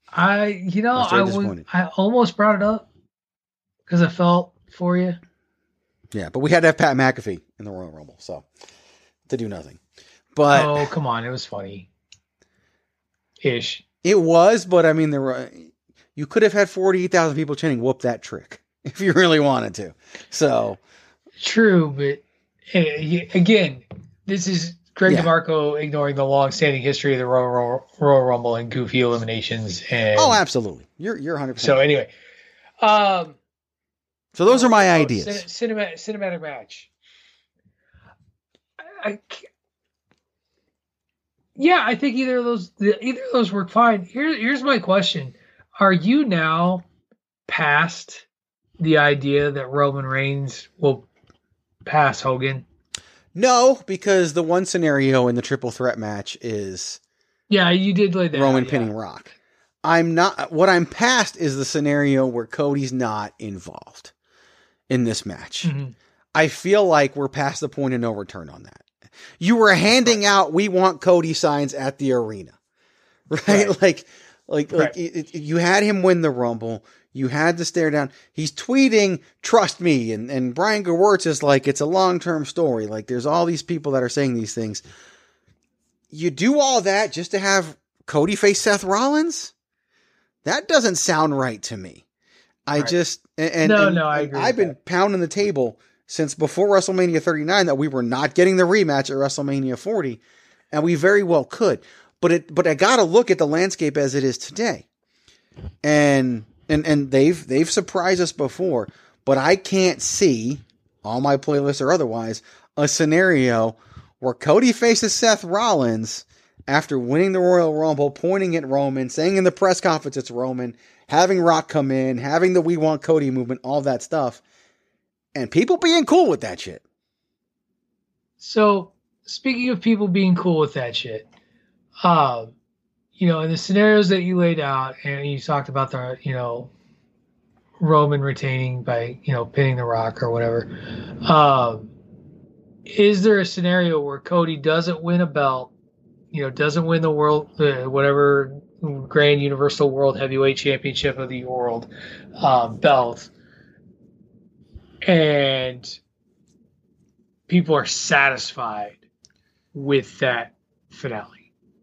I almost brought it up because I felt for you. Yeah, but we had to have Pat McAfee in the Royal Rumble, so to do nothing. But oh, come on, it was funny. Ish. It was, but I mean, you could have had 48,000 people chanting "Whoop that trick" if you really wanted to. So true, but again, this is Greg DeMarco ignoring the long-standing history of the Royal Rumble and goofy eliminations. And absolutely, you're 100%. So anyway, so those are my ideas. Cinematic match. I think either of those work fine. Here's my question: are you now past the idea that Roman Reigns will pass Hogan? No, because the one scenario in the triple threat match is you did lay that Roman pinning Rock. I'm not. What I'm past is the scenario where Cody's not involved in this match. Mm-hmm. I feel like we're past the point of no return on that. You were handing out, we want Cody signs at the arena. right? Like you had him win the Rumble. You had the stare down. He's tweeting, "Trust me," and Brian Gewirtz is like, "It's a long-term story." Like, there's all these people that are saying these things. You do all that just to have Cody face Seth Rollins? That doesn't sound right to me. I agree. I've been pounding the table since before WrestleMania 39 that we were not getting the rematch at WrestleMania 40, and we very well could. But I got to look at the landscape as it is today, and they've surprised us before. But I can't see, on my playlist or otherwise, a scenario where Cody faces Seth Rollins after winning the Royal Rumble, pointing at Roman, saying in the press conference it's Roman, having Rock come in, having the "We Want Cody" movement, all that stuff, and people being cool with that shit. So, speaking of people being cool with that shit, in the scenarios that you laid out, and you talked about the, Roman retaining by, pinning the Rock or whatever. Is there a scenario where Cody doesn't win a belt, doesn't win the world, whatever Grand Universal World Heavyweight Championship of the world belt, and people are satisfied with that finale?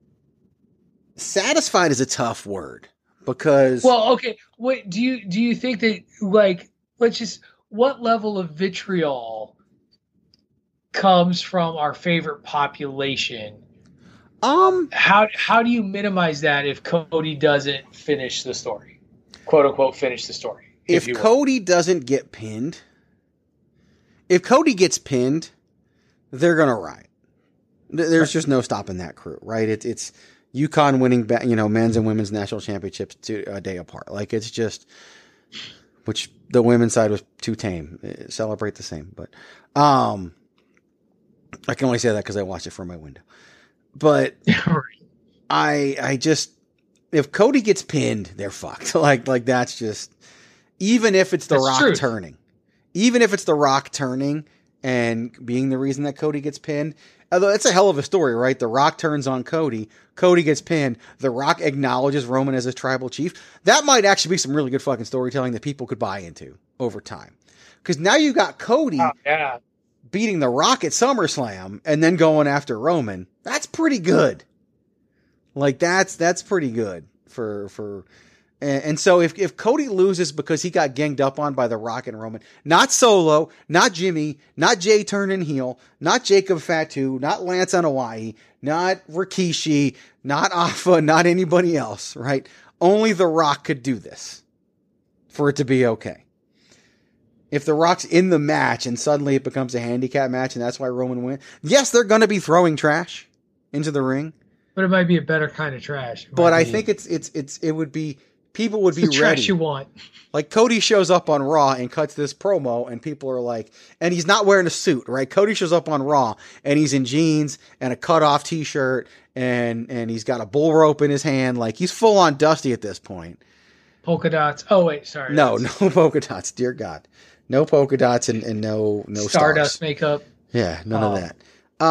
Satisfied is a tough word because. Well, okay. What do you think that, like, what level of vitriol comes from our favorite population? How do you minimize that if Cody doesn't finish the story, quote unquote, finish the story? If Cody doesn't get pinned, if Cody gets pinned, they're gonna riot. There's just no stopping that crew, right? It's UConn winning, men's and women's national championships a day apart. Like, it's just, which the women's side was too tame. Celebrate the same, but I can only say that because I watched it from my window. But I just, if Cody gets pinned, they're fucked. Like that's just, even if it's the Rock turning, even if it's the Rock turning and being the reason that Cody gets pinned. Although it's a hell of a story, right? The Rock turns on Cody. Cody gets pinned. The Rock acknowledges Roman as his tribal chief. That might actually be some really good fucking storytelling that people could buy into over time. Because now you got Cody beating The Rock at SummerSlam and then going after Roman. That's pretty good. Like, that's pretty good for. And so if Cody loses because he got ganged up on by The Rock and Roman, not Solo, not Jimmy, not Jay turning heel, not Jacob Fatu, not Lance Anoa'i, not Rikishi, not Alpha, not anybody else, right? Only The Rock could do this for it to be okay. If The Rock's in the match and suddenly it becomes a handicap match and that's why Roman wins, yes, they're going to be throwing trash into the ring. But it might be a better kind of trash. But I think it would be, people would be ready. Trash you want. Like, Cody shows up on Raw and cuts this promo and people are like, and he's not wearing a suit, right? Cody shows up on Raw and he's in jeans and a cut-off t-shirt and he's got a bull rope in his hand. Like, he's full on Dusty at this point. Polka dots. Oh, wait, sorry. No polka dots. Dear God. No polka dots and no Stardust stars. Makeup. Yeah, none of that.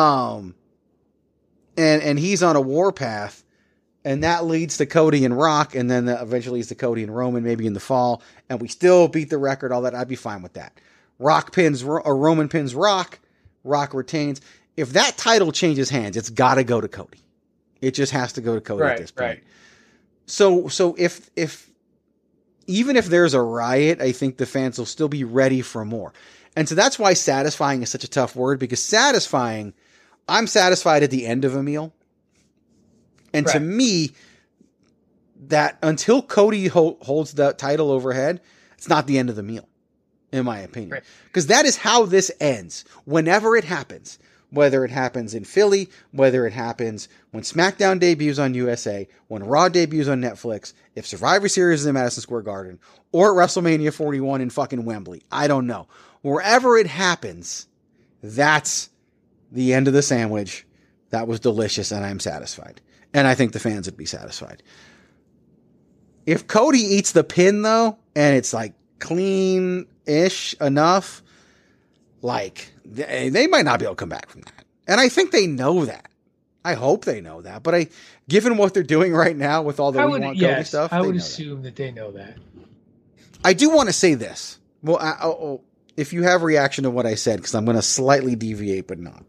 And he's on a warpath. And that leads to Cody and Rock, and then eventually leads to Cody and Roman, maybe in the fall. And we still beat the record, all that. I'd be fine with that. Roman pins Rock. Rock retains. If that title changes hands, it's got to go to Cody. It just has to go to Cody at this point. Right. So if even if there's a riot, I think the fans will still be ready for more. And so that's why satisfying is such a tough word, because satisfying, I'm satisfied at the end of a meal. And to me, that until Cody holds the title overhead, it's not the end of the meal, in my opinion. Because that is how this ends. Whenever it happens, whether it happens in Philly, whether it happens when SmackDown debuts on USA, when Raw debuts on Netflix, if Survivor Series is in Madison Square Garden, or at WrestleMania 41 in fucking Wembley. I don't know. Wherever it happens, that's the end of the sandwich. That was delicious, and I'm satisfied. And I think the fans would be satisfied. If Cody eats the pin, though, and it's like clean-ish enough, like, they might not be able to come back from that. And I think they know that. I hope they know that. But given what they're doing right now with all the We Want Cody stuff, I would assume that they know that. I do want to say this. Well, if you have a reaction to what I said, because I'm going to slightly deviate, but not.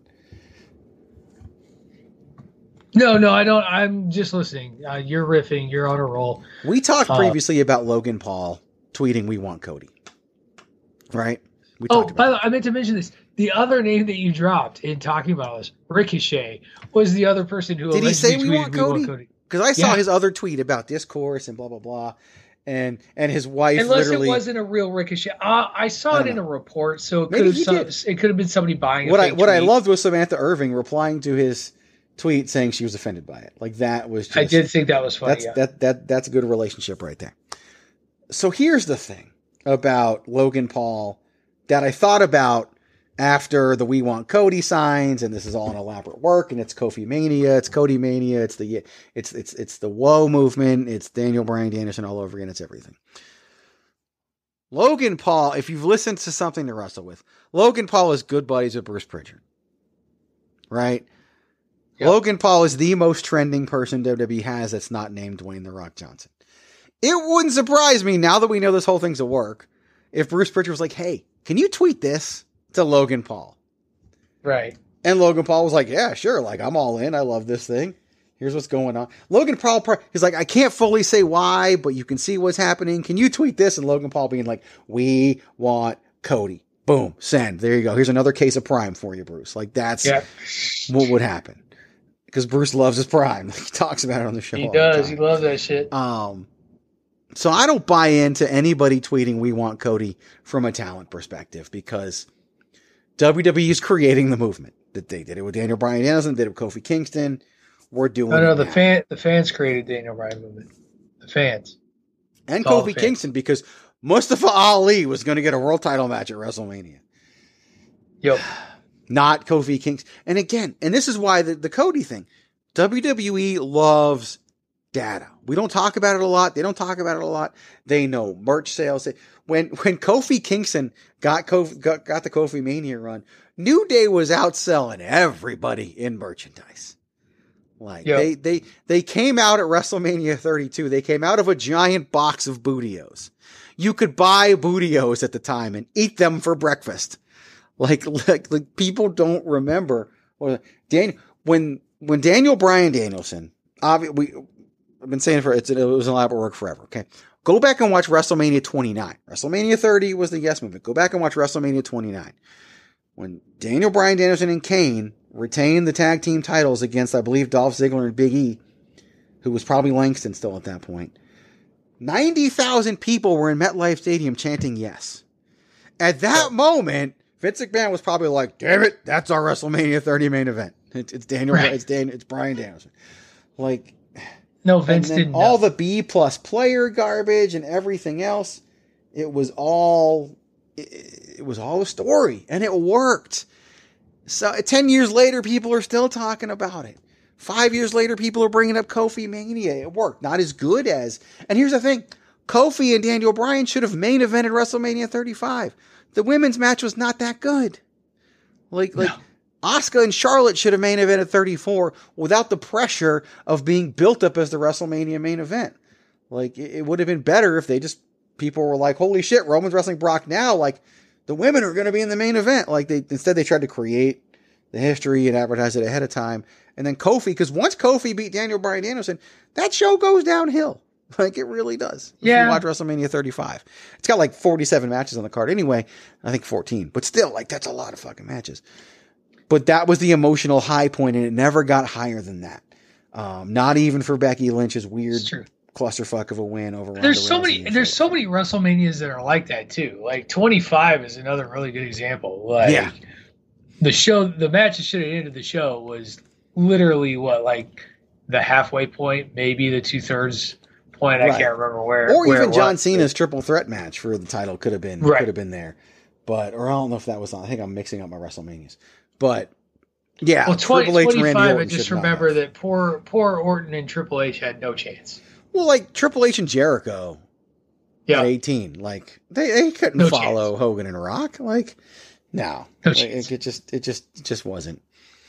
No, I don't. I'm just listening. You're riffing. You're on a roll. We talked previously about Logan Paul tweeting "We Want Cody," right? By the way, I meant to mention this. The other name that you dropped in talking about this, Ricochet, was the other person who did he say "We Want Cody"? Because I saw his other tweet about discourse and blah blah blah, and his wife. Unless literally, it wasn't a real Ricochet, I saw it in a report, so it could have been somebody buying. What I loved was Samantha Irving replying to his tweet saying she was offended by it. Like that was just, I did think that was funny. That's a good relationship right there. So here's the thing about Logan Paul that I thought about after the We Want Cody signs, and this is all an elaborate work, and it's Kofi Mania, it's Cody Mania, it's the Woe movement, it's Daniel Bryan Danielson all over again, it's everything. Logan Paul, if you've listened to Something to Wrestle With, Logan Paul is good buddies with Bruce Pritchard. Right? Yep. Logan Paul is the most trending person WWE has that's not named Dwayne The Rock Johnson. It wouldn't surprise me, now that we know this whole thing's a work, if Bruce Pritchard was like, hey, can you tweet this to Logan Paul? Right. And Logan Paul was like, yeah, sure. Like, I'm all in. I love this thing. Here's what's going on. Logan Paul, he's like, I can't fully say why, but you can see what's happening. Can you tweet this? And Logan Paul being like, we want Cody. Boom. Send. There you go. Here's another case of Prime for you, Bruce. Like, that's what would happen. Because Bruce loves his Prime. He talks about it on the show. He does. He loves that shit. So I don't buy into anybody tweeting "We Want Cody" from a talent perspective, because WWE is creating the movement. That they did it with Daniel Bryan Danielson, did it with Kofi Kingston. We're doing it. The fans created Daniel Bryan movement. The fans. And Kofi Kingston, because Mustafa Ali was going to get a world title match at WrestleMania. Yep. Not Kofi Kingston. And again, and this is why the Cody thing, WWE loves data. We don't talk about it a lot. They don't talk about it a lot. They know merch sales. When Kofi Kingston got the Kofi Mania run, New Day was outselling everybody in merchandise. Like they came out at WrestleMania 32. They came out of a giant box of Bootios. You could buy Bootios at the time and eat them for breakfast. Like people don't remember when Daniel Bryan Danielson. I've been saying it was an elaborate work forever. Okay, go back and watch WrestleMania 29. WrestleMania 30 was the Yes Movement. Go back and watch WrestleMania 29 when Daniel Bryan Danielson and Kane retained the tag team titles against, I believe, Dolph Ziggler and Big E, who was probably Langston still at that point. 90,000 people were in MetLife Stadium chanting yes. At that moment, Vince McMahon was probably like, damn it, that's our WrestleMania 30 main event. It's Daniel, right. It's Bryan Danielson. Like, no, Vince didn't all the B+ player garbage and everything else, it was all a story, and it worked. So 10 years later, people are still talking about it. 5 years later, people are bringing up Kofi Mania. It worked. Not as good as, and here's the thing, Kofi and Daniel Bryan should have main evented WrestleMania 35. The women's match was not that good. Like Asuka and Charlotte should have main evented 34 without the pressure of being built up as the WrestleMania main event. Like, it would have been better if people were like, holy shit, Roman's wrestling Brock now. Like, the women are going to be in the main event. Like, instead they tried to create the history and advertise it ahead of time. And then Kofi, because once Kofi beat Daniel Bryan Danielson, that show goes downhill. Like, it really does. If you watch WrestleMania 35. It's got like 47 matches on the card anyway. I think 14. But still, like, that's a lot of fucking matches. But that was the emotional high point, and it never got higher than that. Not even for Becky Lynch's weird clusterfuck of a win over Ronda Rousey. There's so many WrestleManias that are like that too. Like 25 is another really good example. Like the match that should have ended the show was literally like the halfway point, maybe the 2/3 point. I can't remember where. Or even John Cena's triple threat match for the title could have been there. But I don't know if that was on. I think I'm mixing up my WrestleManias. But yeah, well, 25. I just remember that poor Orton and Triple H had no chance. Well, like Triple H and Jericho at 18, like they couldn't follow Hogan and Rock. Like, no chance. It just wasn't.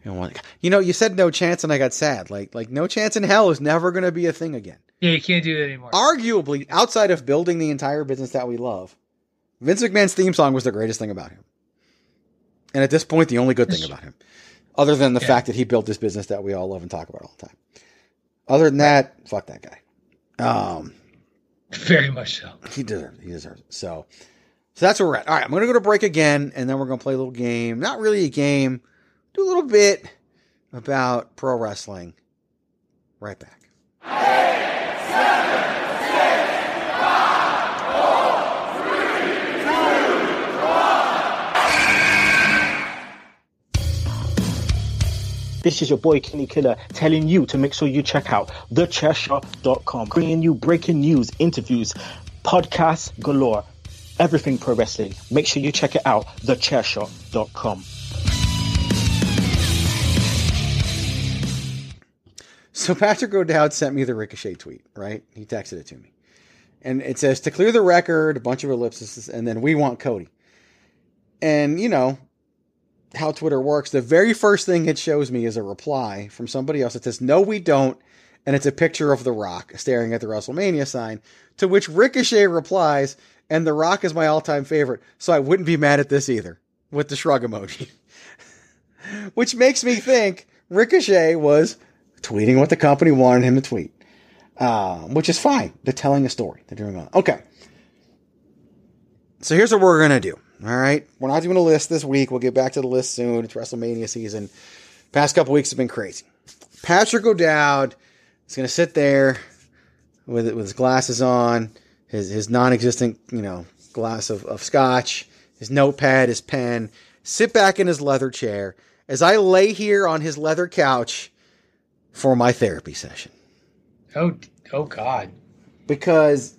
You said no chance and I got sad. Like no chance in hell is never going to be a thing again. Yeah, you can't do that anymore. Arguably, outside of building the entire business that we love, Vince McMahon's theme song was the greatest thing about him. And at this point, the only good thing about him. Other than the fact that he built this business that we all love and talk about all the time. Other than that, fuck that guy. Very much so. He deserves it. So that's where we're at. All right, I'm going to go to break again, and then we're going to play a little game. Not really a game. Do a little bit about pro wrestling. Right back. 8, 7, 6, 5, 4, 3, 2, 1. This is your boy Kenny Killer telling you to make sure you check out thechairshot.com, bringing you breaking news, interviews, podcasts galore, everything pro wrestling. Make sure you check it out, thechairshot.com. So Patrick O'Dowd sent me the Ricochet tweet, right? He texted it to me. And it says, to clear the record, a bunch of ellipses, and then we want Cody. And, how Twitter works, the very first thing it shows me is a reply from somebody else that says, no, we don't. And it's a picture of The Rock staring at the WrestleMania sign, to which Ricochet replies, and The Rock is my all-time favorite, so I wouldn't be mad at this either, with the shrug emoji. Which makes me think Ricochet was tweeting what the company wanted him to tweet, which is fine. They're telling a story. They're doing it. Okay. So here's what we're going to do. All right. We're not doing a list this week. We'll get back to the list soon. It's WrestleMania season. Past couple weeks have been crazy. Patrick O'Dowd is going to sit there with his glasses on, his non-existent, glass of scotch, his notepad, his pen, sit back in his leather chair as I lay here on his leather couch for my therapy session. Oh God. Because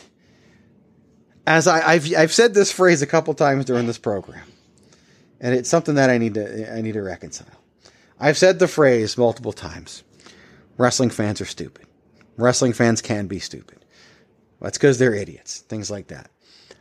as I've said this phrase a couple times during this program, and it's something that I need to reconcile. I've said the phrase multiple times. Wrestling fans are stupid. Wrestling fans can be stupid. That's because they're idiots. Things like that.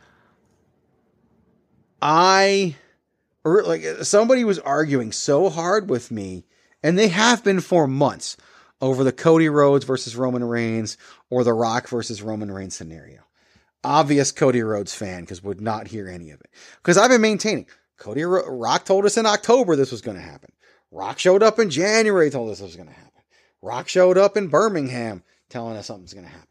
Somebody was arguing so hard with me, and they have been for months, over the Cody Rhodes versus Roman Reigns or the Rock versus Roman Reigns scenario. Obvious Cody Rhodes fan, because would not hear any of it. Because I've been maintaining, Rock told us in October this was going to happen. Rock showed up in January, told us this was going to happen. Rock showed up in Birmingham telling us something's going to happen.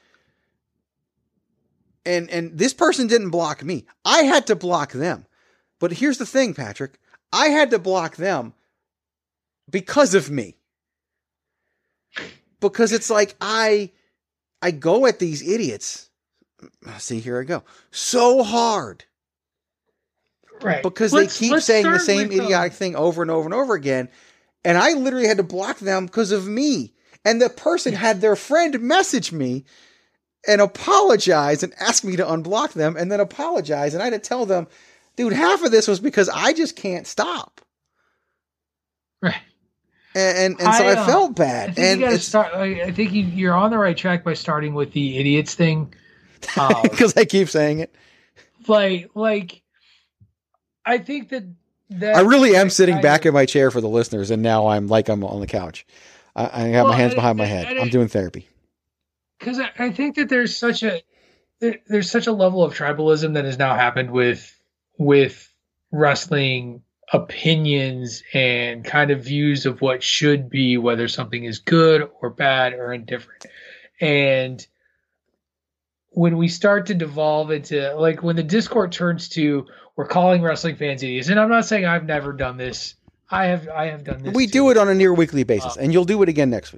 And this person didn't block me. I had to block them. But here's the thing, Patrick. I had to block them because of me. Because it's like I go at these idiots. See, here I go. So hard. Right. Because they keep saying the same idiotic thing over and over and over again. And I literally had to block them because of me. And the person had their friend message me and apologize and ask me to unblock them and then apologize. And I had to tell them, dude, half of this was because I just can't stop. Right. And so I felt bad. I think you're on the right track by starting with the idiots thing. Because I keep saying it. Like, I think that I really am sitting back in my chair for the listeners, and now I'm on the couch. I have my hands behind my head. I'm doing therapy. Because I think that there's such a level of tribalism that has now happened with wrestling opinions and kind of views of what should be, whether something is good or bad or indifferent. And when we start to devolve into, like, when the Discord turns to, we're calling wrestling fans idiots, and I'm not saying I've never done this. I have done this. We do it on a near weekly basis, and you'll do it again next week.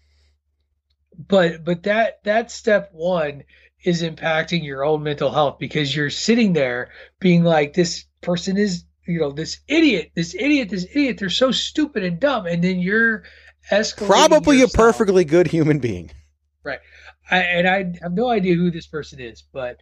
But that step one is impacting your own mental health, because you're sitting there being like, this person is, this idiot, they're so stupid and dumb, and then you're escalating. Probably yourself. A perfectly good human being. Right. I have no idea who this person is, but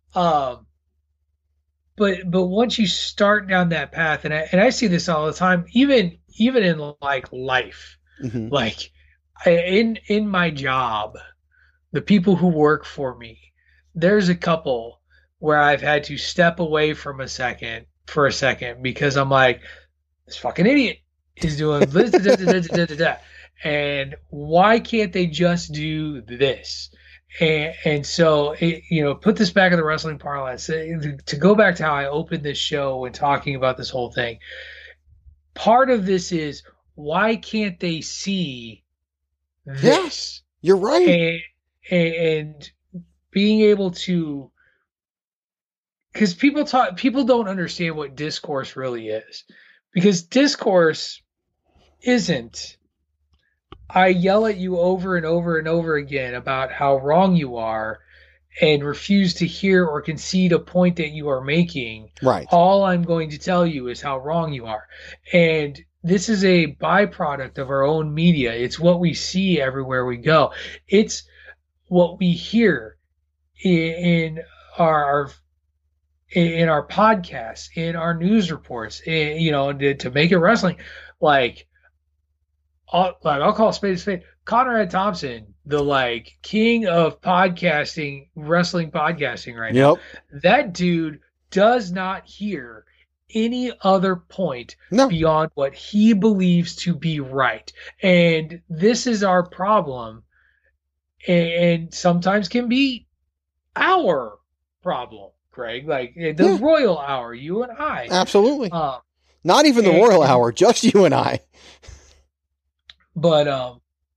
once you start down that path, and I see this all the time, even in like life, mm-hmm. like in my job, the people who work for me, there's a couple where I've had to step away for a second because I'm like, this fucking idiot is doing this, da, da, da, da, da, da. And why can't they just do this? And so, put this back in the wrestling parlance. To go back to how I opened this show when talking about this whole thing, part of this is, why can't they see this? Yes, you're right. And being able to, because people don't understand what discourse really is, because discourse isn't, I yell at you over and over and over again about how wrong you are and refuse to hear or concede a point that you are making. Right. All I'm going to tell you is how wrong you are. And this is a byproduct of our own media. It's what we see everywhere we go. It's what we hear in our podcasts, in our news reports, to make it wrestling. I'll call a spade. Conrad Thompson, the king of podcasting, wrestling podcasting right now. That dude does not hear any other point beyond what he believes to be right. And this is our problem, and sometimes can be our problem, Greg. The Royal Hour, you and I. Absolutely. Not even the Royal Hour, just you and I. But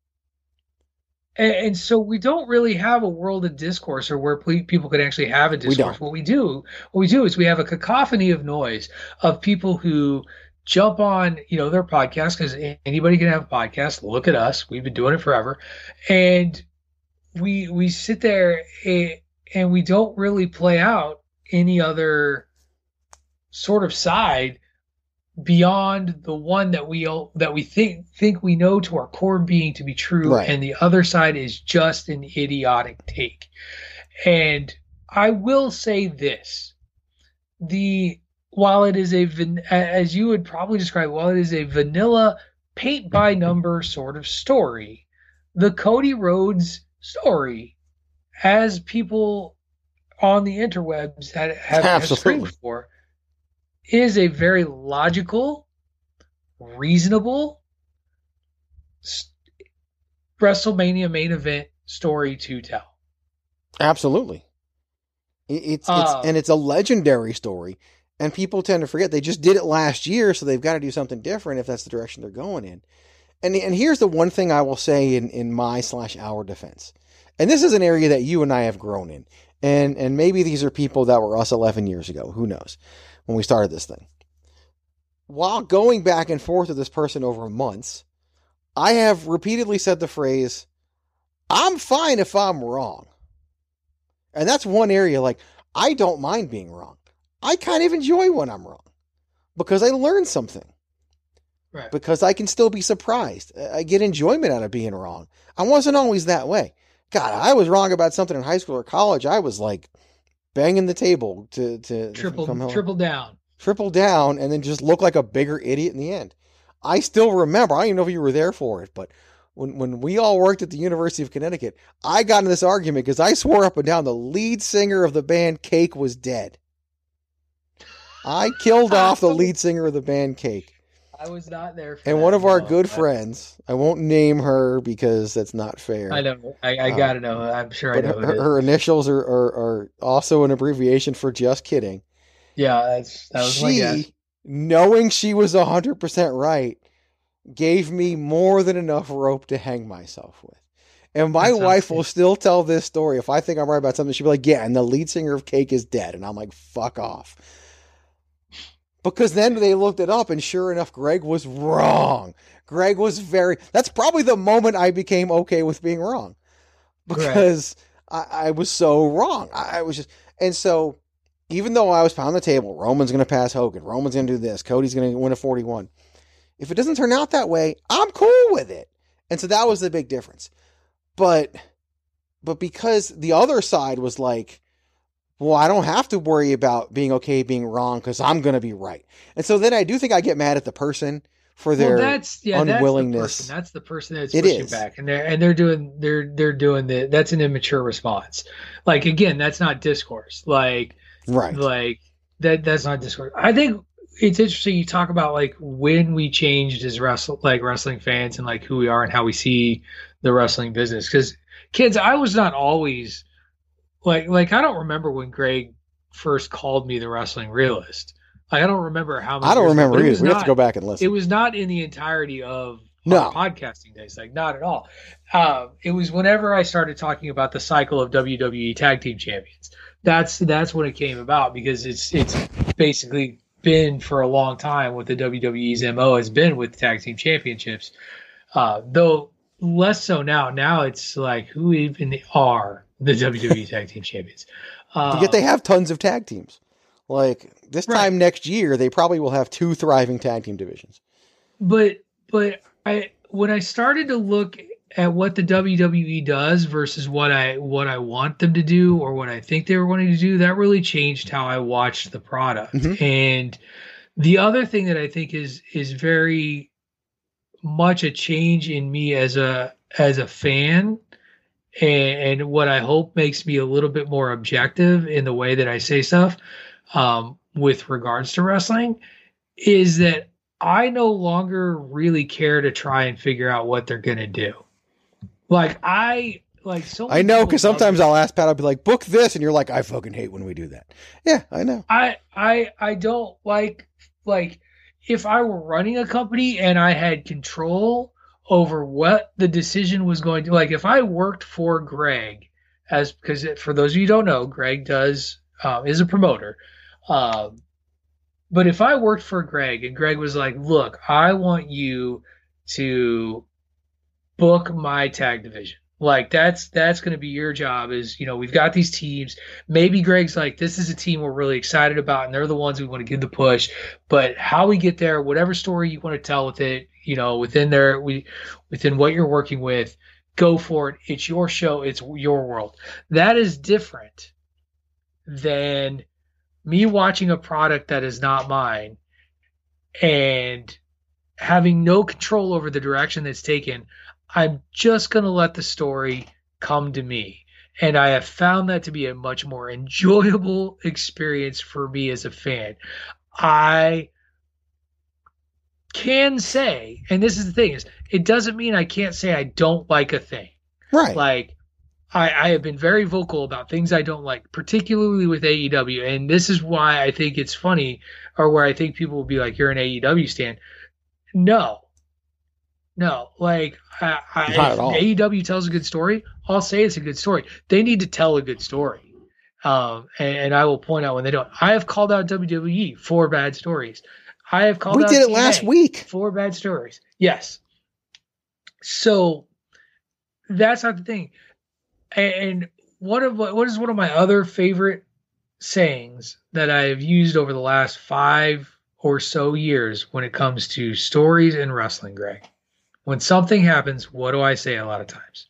and so we don't really have a world of discourse, or where people can actually have a discourse. What we do is we have a cacophony of noise of people who jump on their podcast, because anybody can have a podcast. Look at us, we've been doing it forever, and we sit there and we don't really play out any other sort of side beyond the one that we think we know to our core being to be true, right. And the other side is just an idiotic take. And I will say this: while it is as you would probably describe, while it is a vanilla paint by number sort of story, the Cody Rhodes story, as people on the interwebs have screamed for, is a very logical, reasonable WrestleMania main event story to tell. Absolutely. It's a legendary story, and people tend to forget they just did it last year, so they've got to do something different if that's the direction they're going in. And here's the one thing I will say in my /our defense. And this is an area that you and I have grown in. And maybe these are people that were us 11 years ago. Who knows? When we started this thing. While going back and forth with this person over months, I have repeatedly said the phrase, I'm fine if I'm wrong. And that's one area, I don't mind being wrong. I kind of enjoy when I'm wrong, because I learned something. Right. Because I can still be surprised. I get enjoyment out of being wrong. I wasn't always that way. God, I was wrong about something in high school or college. I was banging the table to triple down, and then just look like a bigger idiot in the end. I still remember, I don't even know if you were there for it, but when we all worked at the University of Connecticut, I got in this argument because I swore up and down the lead singer of the band Cake was dead. I killed off the lead singer of the band Cake. I was not there for and that, one of our good friends, I won't name her because that's not fair. I know. I gotta know. I'm sure I know. Her initials are also an abbreviation for just kidding. Yeah, that was my guess. Knowing she was 100% right, gave me more than enough rope to hang myself with. And my wife will still tell this story. If I think I'm right about something, she'll be like, yeah, and the lead singer of Cake is dead. And I'm like, fuck off. Because then they looked it up, and sure enough, Greg was wrong. Greg was that's probably the moment I became okay with being wrong. Because I was so wrong. I was just, and so even though I was pounding the table, Roman's going to pass Hogan, Roman's going to do this, Cody's going to win a 41. If it doesn't turn out that way, I'm cool with it. And so that was the big difference. But because the other side was like, well, I don't have to worry about being okay being wrong because I'm going to be right. And so then I do think I get mad at the person for their unwillingness. That's the person that's pushing back, and they're doing that's an immature response. Again, that's not discourse. That's not discourse. I think it's interesting. You talk about like when we changed as wrestling fans and like who we are and how we see the wrestling business. Because kids, I was not always like I don't remember when Greg first called me the wrestling realist. Like, I don't remember how many. I don't remember either. We not, have to go back and listen. It was not in the entirety of our podcasting days, like not at all. It was whenever I started talking about the cycle of WWE Tag Team Champions. That's when it came about, because it's basically been for a long time what the WWE's MO has been with Tag Team Championships, though less so now. Now it's like, who even are the WWE Tag Team Champions? Yet they have tons of tag teams. Like this time next year, they probably will have 2 thriving tag team divisions. But when I started to look at what the WWE does versus what I want them to do or what I think they were wanting to do, that really changed how I watched the product. Mm-hmm. And the other thing that I think is very much a change in me as a fan, and what I hope makes me a little bit more objective in the way that I say stuff with regards to wrestling, is that I no longer really care to try and figure out what they're going to do. I know, because sometimes I'll ask Pat, I'll be like, book this, and you're like, I fucking hate when we do that. Yeah, I know. I don't like if I were running a company and I had control over what the decision was going to, like if I worked for Greg, because for those of you who don't know, Greg is a promoter. But if I worked for Greg and Greg was like, look, I want you to book my tag division. Like that's going to be your job, is, we've got these teams. Maybe Greg's like, this is a team we're really excited about and they're the ones we want to give the push, but how we get there, whatever story you want to tell with it, within what you're working with, go for it. It's your show. It's your world. That is different than me watching a product that is not mine and having no control over the direction that's taken. I'm just going to let the story come to me. And I have found that to be a much more enjoyable experience for me as a fan. I can say, and this is the thing, is it doesn't mean I can't say I don't like a thing. Right. Like, I have been very vocal about things I don't like, particularly with AEW. And this is why I think it's funny, or where I think people will be like, you're an AEW stan. No, like not at all. AEW tells a good story, I'll say it's a good story. They need to tell a good story. And I will point out when they don't. I have called out WWE for bad stories. I have called out TNA. We did it TNA last week. for bad stories. Yes. So that's not the thing. And what is one of my other favorite sayings that I have used over the last 5 or so years when it comes to stories in wrestling, Greg? When something happens, what do I say a lot of times?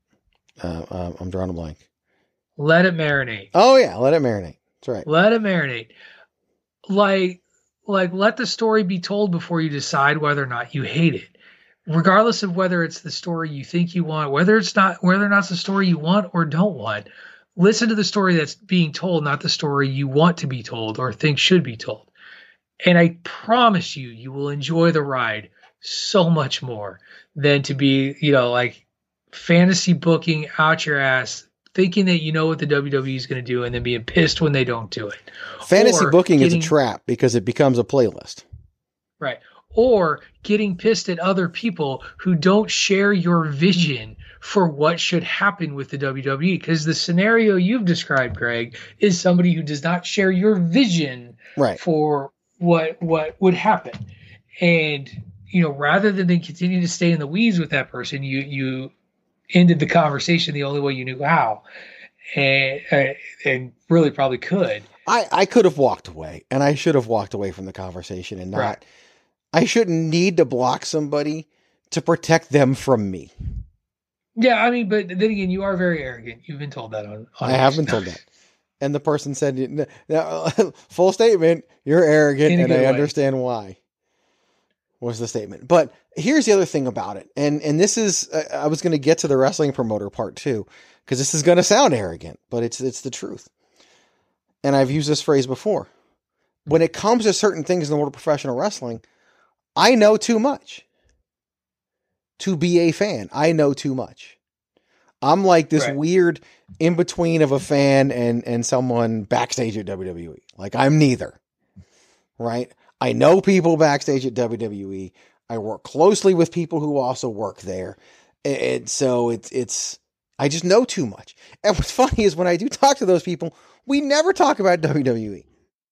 I'm drawing a blank. Let it marinate. Oh yeah, let it marinate. That's right. Let it marinate. Like let the story be told before you decide whether or not you hate it. Regardless of whether it's the story you think you want, whether or not it's the story you want or don't want, listen to the story that's being told, not the story you want to be told or think should be told. And I promise you will enjoy the ride so much more than to be, like fantasy booking out your ass, thinking that you know what the WWE is going to do and then being pissed when they don't do it. Fantasy booking is a trap because it becomes a playlist. Right. Or getting pissed at other people who don't share your vision for what should happen with the WWE. Because the scenario you've described, Greg, is somebody who does not share your vision for what would happen. And, rather than continue to stay in the weeds with that person, you ended the conversation the only way you knew how. And really probably could. I could have walked away, and I should have walked away from the conversation and not... Right. I shouldn't need to block somebody to protect them from me. Yeah, I mean, but then again, you are very arrogant. You've been told that on I have been told that. And the person said, full statement, you're arrogant, and I understand why, was the statement. But here's the other thing about it. And this is, I was going to get to the wrestling promoter part too, because this is going to sound arrogant, but it's the truth. And I've used this phrase before. when it comes to certain things in the world of professional wrestling, I know too much to be a fan. I know too much. I'm like this weird in between of a fan and someone backstage at WWE. Like I'm neither, right? I know people backstage at WWE. I work closely with people who also work there. And so it's, I just know too much. And what's funny is when I do talk to those people, we never talk about WWE.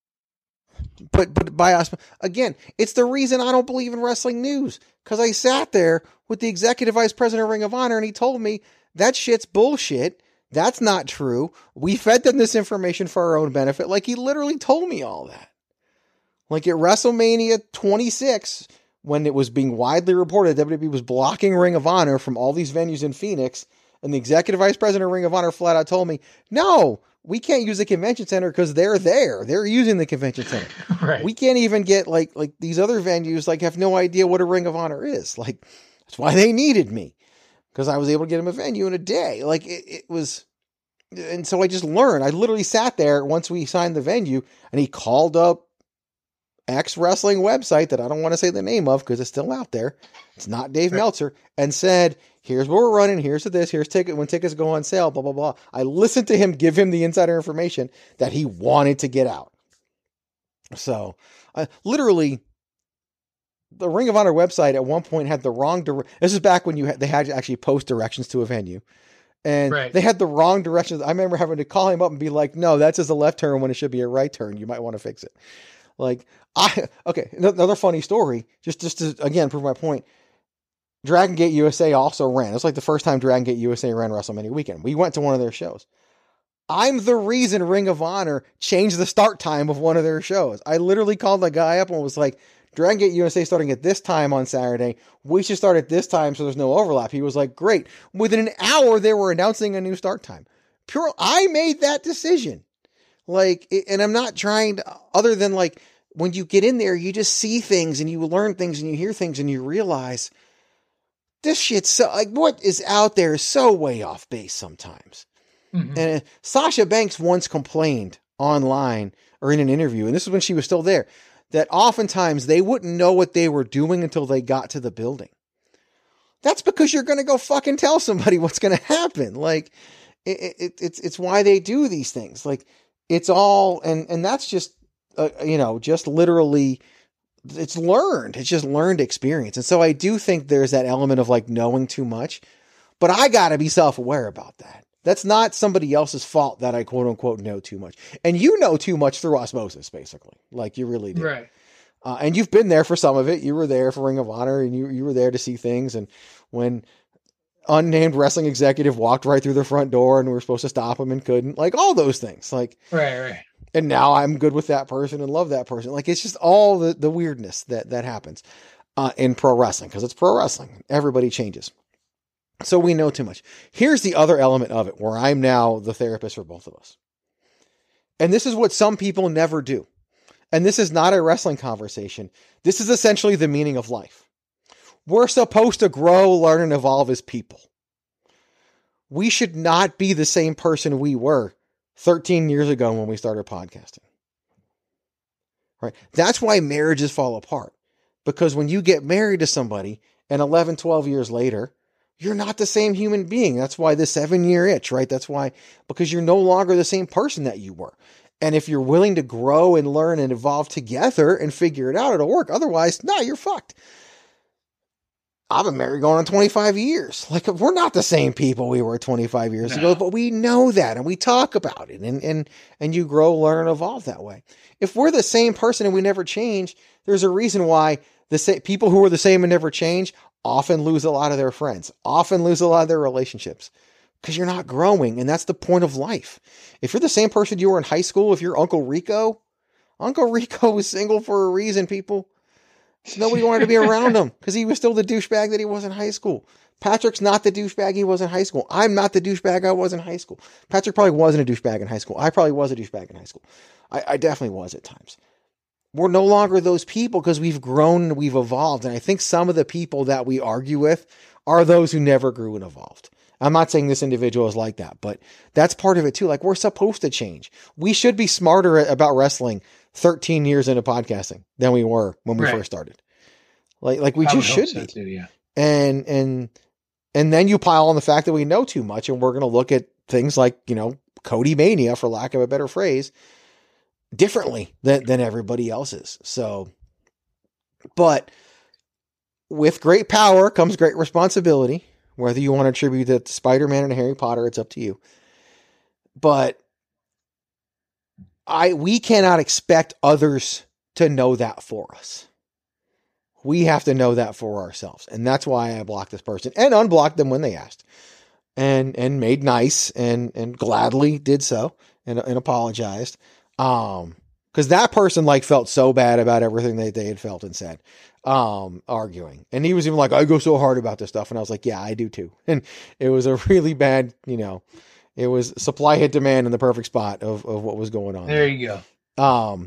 But by us, again, it's the reason I don't believe in wrestling news. Because I sat there with the executive vice president of Ring of Honor and he told me that shit's bullshit. That's not true. We fed them this information for our own benefit. Like he literally told me all that. Like at WrestleMania 26, when it was being widely reported WWE was blocking Ring of Honor from all these venues in Phoenix, and the executive vice president of Ring of Honor flat out told me, no, we can't use the convention center because they're there. They're using the convention center. Right. We can't even get like these other venues have no idea what a Ring of Honor is. Like that's why they needed me, because I was able to get them a venue in a day. Like it was. And so I just learned. I literally sat there once we signed the venue and he called up X wrestling website that I don't want to say the name of because it's still out there. It's not Dave Meltzer, and said, here's what we're running. Here's this. Here's ticket when tickets go on sale, blah, blah, blah. I listened to him give him the insider information that he wanted to get out. So literally the Ring of Honor website at one point had the wrong this is back when they had to actually post directions to a venue. And they had the wrong directions. I remember having to call him up and be like, no, that says a left turn when it should be a right turn. You might want to fix it. Like, another funny story, just to, again, prove my point. Dragon Gate USA also ran. It was like the first time Dragon Gate USA ran WrestleMania weekend. We went to one of their shows. I'm the reason Ring of Honor changed the start time of one of their shows. I literally called the guy up and was like, Dragon Gate USA starting at this time on Saturday. We should start at this time so there's no overlap. He was like, great. Within an hour, they were announcing a new start time. I made that decision. Like, and I'm not trying to, other than like, when you get in there, you just see things and you learn things and you hear things and you realize this shit's so, like, what is out there is so way off base sometimes. Mm-hmm. And Sasha Banks once complained online or in an interview, and this is when she was still there, that oftentimes they wouldn't know what they were doing until they got to the building. That's because you're going to go fucking tell somebody what's going to happen. Like, it's why they do these things. Like, it's all, and that's just, just literally, it's learned. It's just learned experience. And so I do think there's that element of like knowing too much, but I got to be self-aware about that. That's not somebody else's fault that I quote unquote know too much. And you know too much through osmosis, basically. Like you really do. Right. And you've been there for some of it. You were there for Ring of Honor and you were there to see things. And when unnamed wrestling executive walked right through the front door and we were supposed to stop him and couldn't, like all those things. Like, right. And now I'm good with that person and love that person. Like, it's just all the weirdness that happens in pro wrestling, because it's pro wrestling. Everybody changes. So we know too much. Here's the other element of it where I'm now the therapist for both of us. And this is what some people never do. And this is not a wrestling conversation. This is essentially the meaning of life. We're supposed to grow, learn, and evolve as people. We should not be the same person we were 13 years ago when we started podcasting. Right? That's why marriages fall apart. Because when you get married to somebody and 11, 12 years later, you're not the same human being. That's why the 7-year itch, right? That's why, because you're no longer the same person that you were. And if you're willing to grow and learn and evolve together and figure it out, it'll work. Otherwise, no, you're fucked. I've been married going on 25 years. Like, we're not the same people we were 25 years ago, but we know that and we talk about it and you grow, learn, and evolve that way. If we're the same person and we never change, there's a reason why people who are the same and never change often lose a lot of their friends, often lose a lot of their relationships, because you're not growing. And that's the point of life. If you're the same person you were in high school, if you're Uncle Rico was single for a reason, people. So nobody wanted to be around him because he was still the douchebag that he was in high school. Patrick's not the douchebag he was in high school. I'm not the douchebag I was in high school. Patrick probably wasn't a douchebag in high school. I probably was a douchebag in high school. I definitely was at times. We're no longer those people because we've grown and we've evolved. And I think some of the people that we argue with are those who never grew and evolved. I'm not saying this individual is like that, but that's part of it too. Like, we're supposed to change. We should be smarter about wrestling 13 years into podcasting than we were when we first started. Like we just should be. Too, yeah. And then you pile on the fact that we know too much, and we're going to look at things like, Cody Mania, for lack of a better phrase, differently than everybody else's. So, but with great power comes great responsibility. Whether you want to attribute that to Spider-Man and Harry Potter, it's up to you. But we cannot expect others to know that for us. We have to know that for ourselves. And that's why I blocked this person and unblocked them when they asked, and made nice and gladly did so and apologized. Cause that person felt so bad about everything they had felt and said, arguing. And he was even like, I go so hard about this stuff. And I was like, yeah, I do too. And it was a really bad, it was supply hit demand in the perfect spot of what was going on. There you go.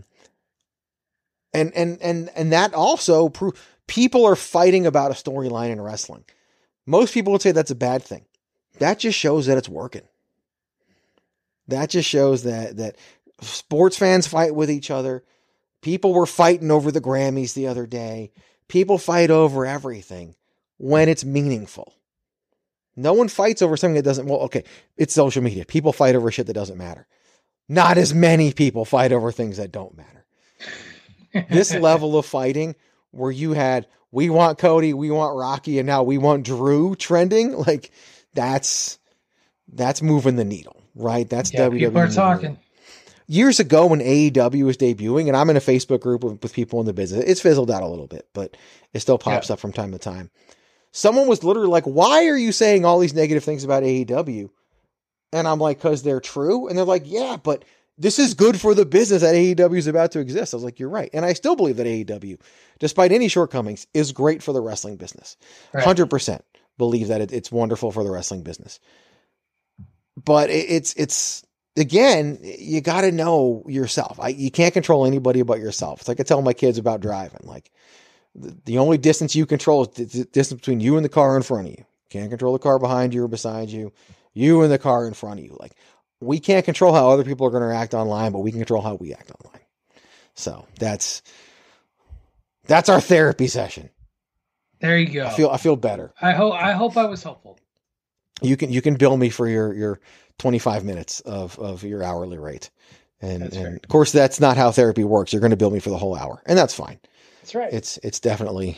And that also people are fighting about a storyline in wrestling. Most people would say that's a bad thing. That just shows that it's working. That just shows that sports fans fight with each other. People were fighting over the Grammys the other day. People fight over everything when it's meaningful. No one fights over something that doesn't, it's social media. People fight over shit that doesn't matter. Not as many people fight over things that don't matter. This level of fighting where you had, we want Cody, we want Rocky, and now we want Drew trending, that's moving the needle, right? That's WWE. People are talking. Years ago when AEW was debuting, and I'm in a Facebook group with people in the business, it's fizzled out a little bit, but it still pops up from time to time. Someone was literally like, why are you saying all these negative things about AEW? And I'm like, because they're true. And they're like, yeah, but this is good for the business that AEW is about to exist. I was like, you're right. And I still believe that AEW, despite any shortcomings, is great for the wrestling business. Right. 100% believe that it's wonderful for the wrestling business. But it's again, you got to know yourself. You can't control anybody but yourself. It's like I tell my kids about driving. The only distance you control is the distance between you and the car in front of you. Can't control the car behind you or beside you. You and the car in front of you. We can't control how other people are going to act online, but we can control how we act online. So that's our therapy session. There you go. I feel better. I hope I was helpful. You can bill me for your 25 minutes of your hourly rate. And of course that's not how therapy works. You're going to bill me for the whole hour, and that's fine. That's right. It's definitely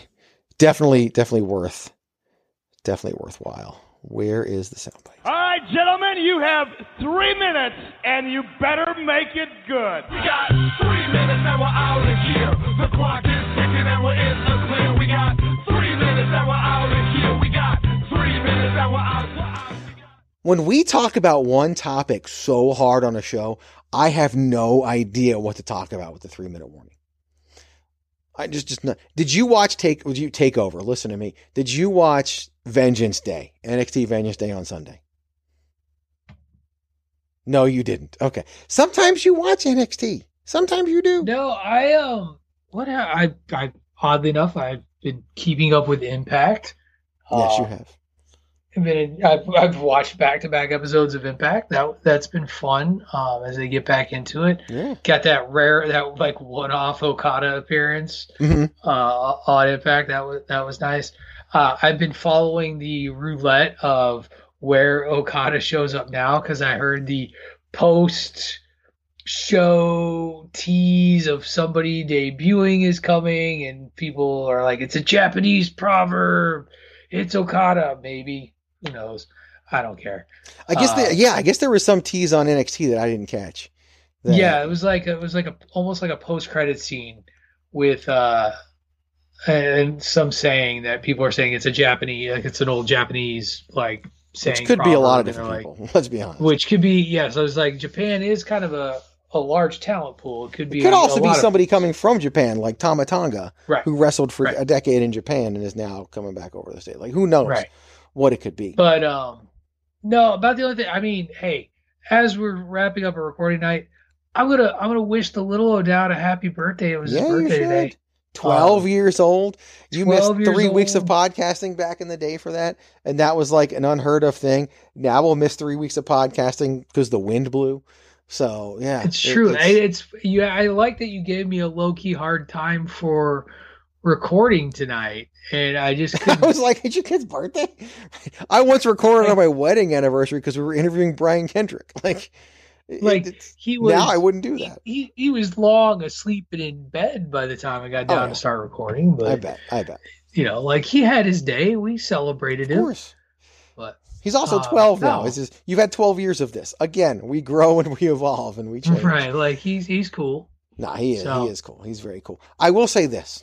worthwhile. Where is the soundbite? All right, gentlemen, you have 3 minutes, and you better make it good. We got 3 minutes and we're out of here. The clock is ticking and we're in the clear. We got 3 minutes and we're out of here. We got 3 minutes and we're out. When we talk about one topic so hard on a show, I have no idea what to talk about with the 3-minute warning. I just not. Did you watch Takeover? Listen to me. Did you watch Vengeance Day, NXT Vengeance Day on Sunday? No, you didn't. Okay. Sometimes you watch NXT. Sometimes you do. No, I oddly enough, I've been keeping up with Impact. Yes, you have. I've watched back-to-back episodes of Impact. That's been fun as they get back into it. Yeah. Got that one-off Okada appearance Mm-hmm. on Impact. That was nice. I've been following the roulette of where Okada shows up now because I heard the post-show tease of somebody debuting is coming, and people are like, "It's a Japanese proverb. It's Okada, maybe." Who knows? I don't care. I guess there was some tease on NXT that I didn't catch. Yeah, it was almost like a post-credit scene with and some saying that people are saying it's a Japanese, it's an old Japanese saying. Which could be a lot of different people. Let's be honest. Which could be So it's like Japan is kind of a large talent pool. It could also be somebody coming from Japan, like Tama Tonga, right, who wrestled for a decade in Japan and is now coming back over the state. Who knows? Right. What it could be. But no, about the only thing, I mean, hey, as we're wrapping up a recording night, I'm gonna wish the little O'Dowd a happy birthday. It was his birthday today. 12 years old. You missed 3 weeks of old. podcasting back in the day for that, and that was an unheard of thing. Now we'll miss 3 weeks of podcasting because the wind blew. So yeah, it's true. I like that you gave me a low key hard time for recording tonight, and I just couldn't. I was like, "It's your kid's birthday." I once recorded on my wedding anniversary because we were interviewing Brian Kendrick. He was. Now I wouldn't do that. He was long asleep and in bed by the time I got down to start recording. But I bet. He had his day. We celebrated it. Of course. But he's also 12 now. You've had 12 years of this. Again, we grow and we evolve and we change. Right. He's cool. Nah, he is. He is cool. He's very cool. I will say this.